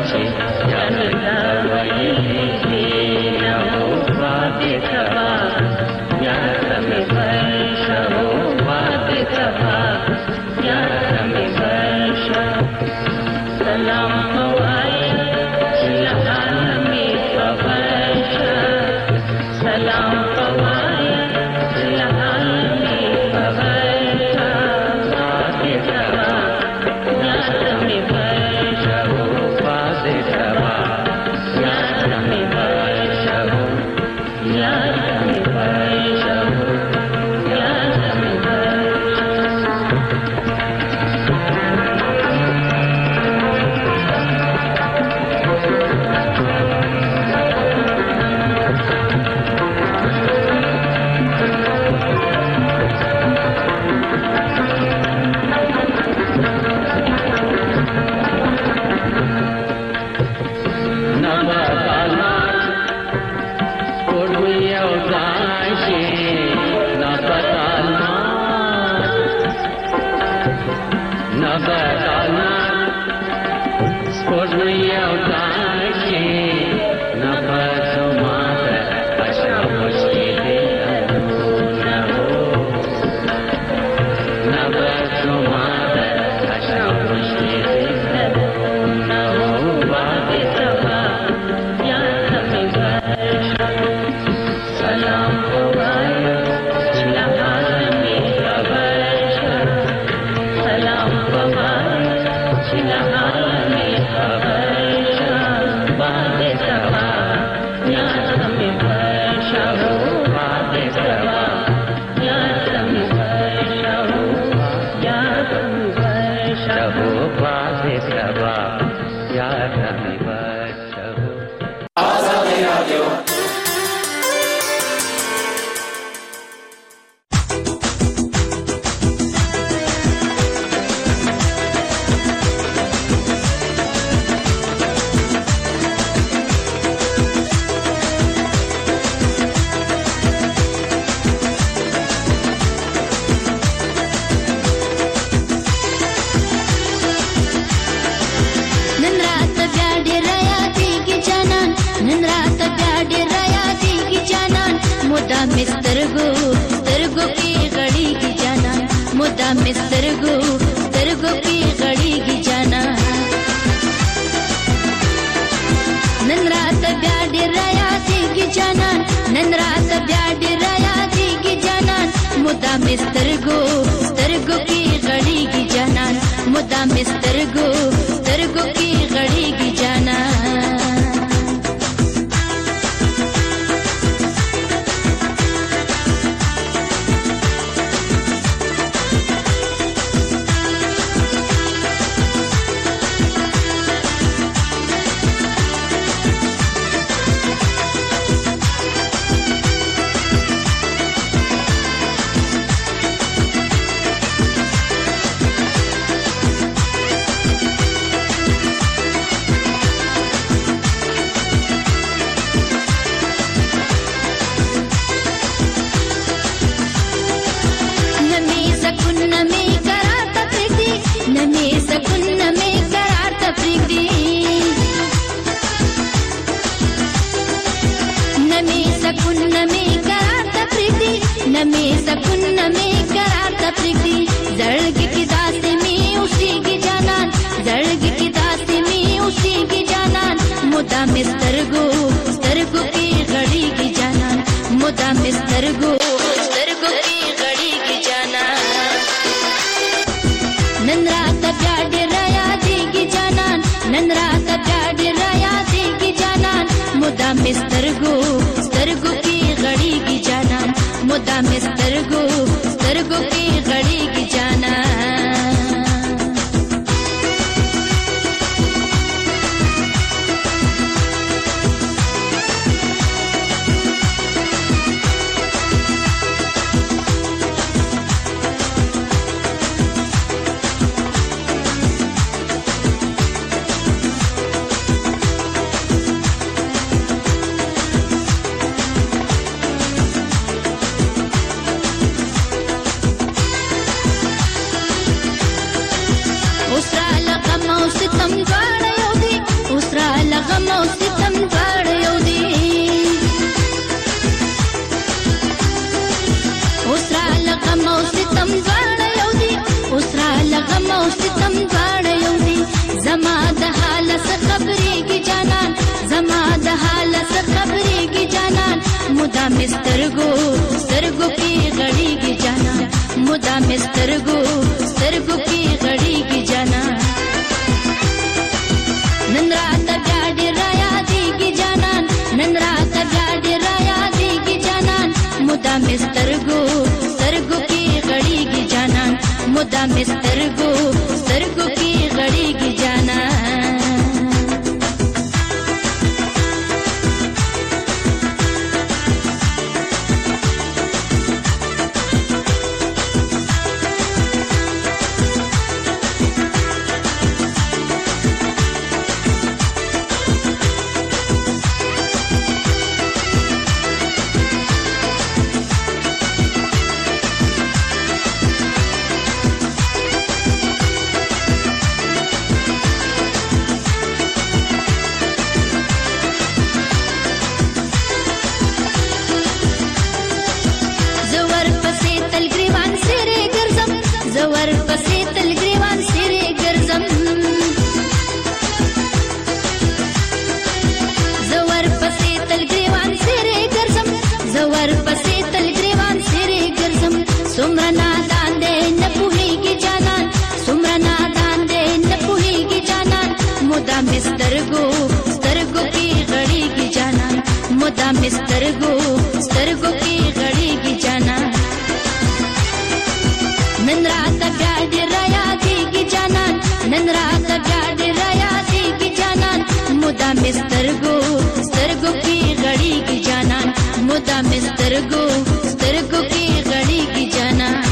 उसरा مدام سترګو سترګو کې غړيږي جانان مدام سترګو سترګو کې غړيږي جانان نن رات بیا ډېر یادېږي جانان نن رات بیا ډېر یادېږي جانان مدام سترګو سترګو کې غړيږي جانان مدام سترګو سترګو کې غړيږي جانان سترګو سترګو کې غړيږي جانان مدام سترګو سترګو کې غړيږي جانان نن رات بیا ډېر یادېږي جانان نن رات بیا ډېر یادېږي جانان مدام سترګو سترګو کې غړيږي جانان مدام سترګو سترګو کې غړيږي جانان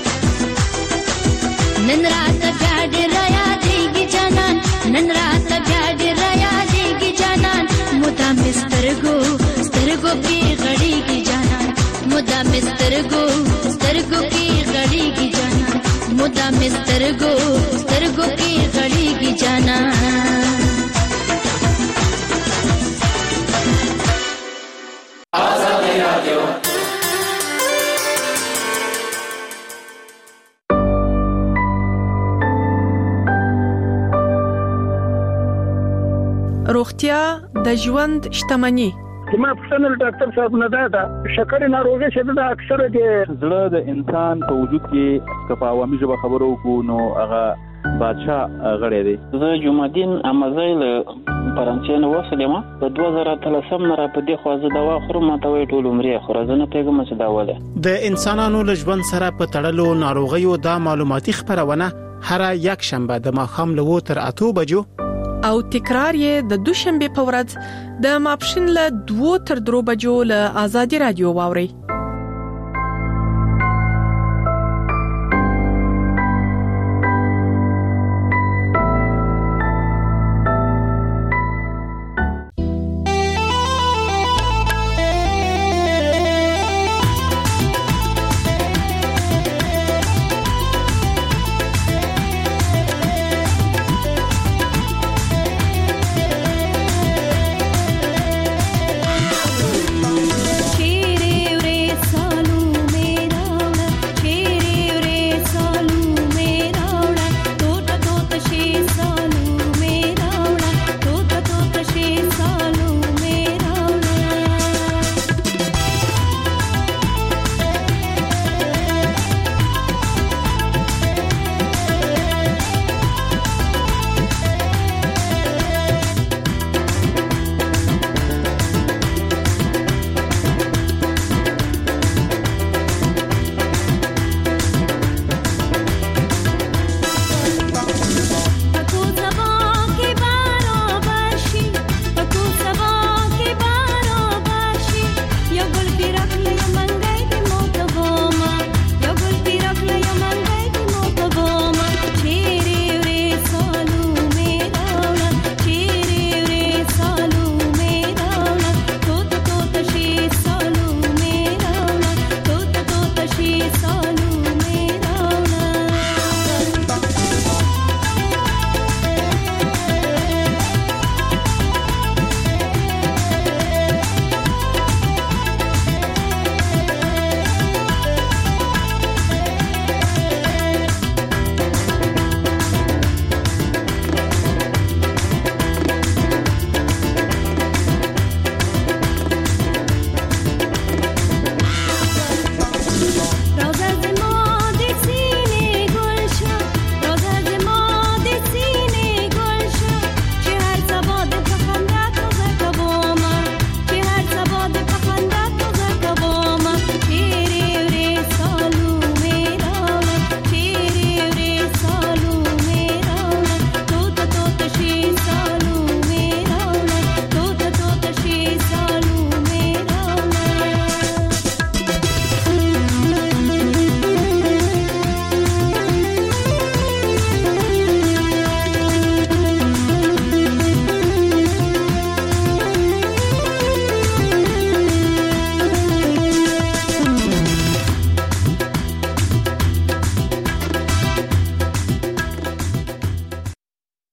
نن رات بیا ډېر یادېږي جانان نن رات بیا ډېر یادېږي جانان مدام سترګو سترګو کې غړيږي جانان مدام سترګو سترګو کې غړيږي جانان مدام سترګو سترګو کې غړيږي جانان آزادي رادیو روغتیا د ژوند شتمني زما پښتنه ډاکټر صاحب نه ده شکر ناروغي شته د اکثره د زړه د انسان په وجود کې کپاوامي ژبه خبرو کو نو هغه بادشاہ غړی دی زه جمعدین امازیل فرانسې نو وسلم په 2013 نه را په دې خوازه دوا خورم ته وی ټول عمرې خورزنه پیغام څه داوله د انسانانو له ژوند سره په تړلو ناروغیو د معلوماتي خبرونه هر یک شنبه د ماښام له 8 تر 8 بجو او تکرار یې د دوشنبه په ورځ د ماپښین له 2 تر 3 بجو له آزادي رادیو واوري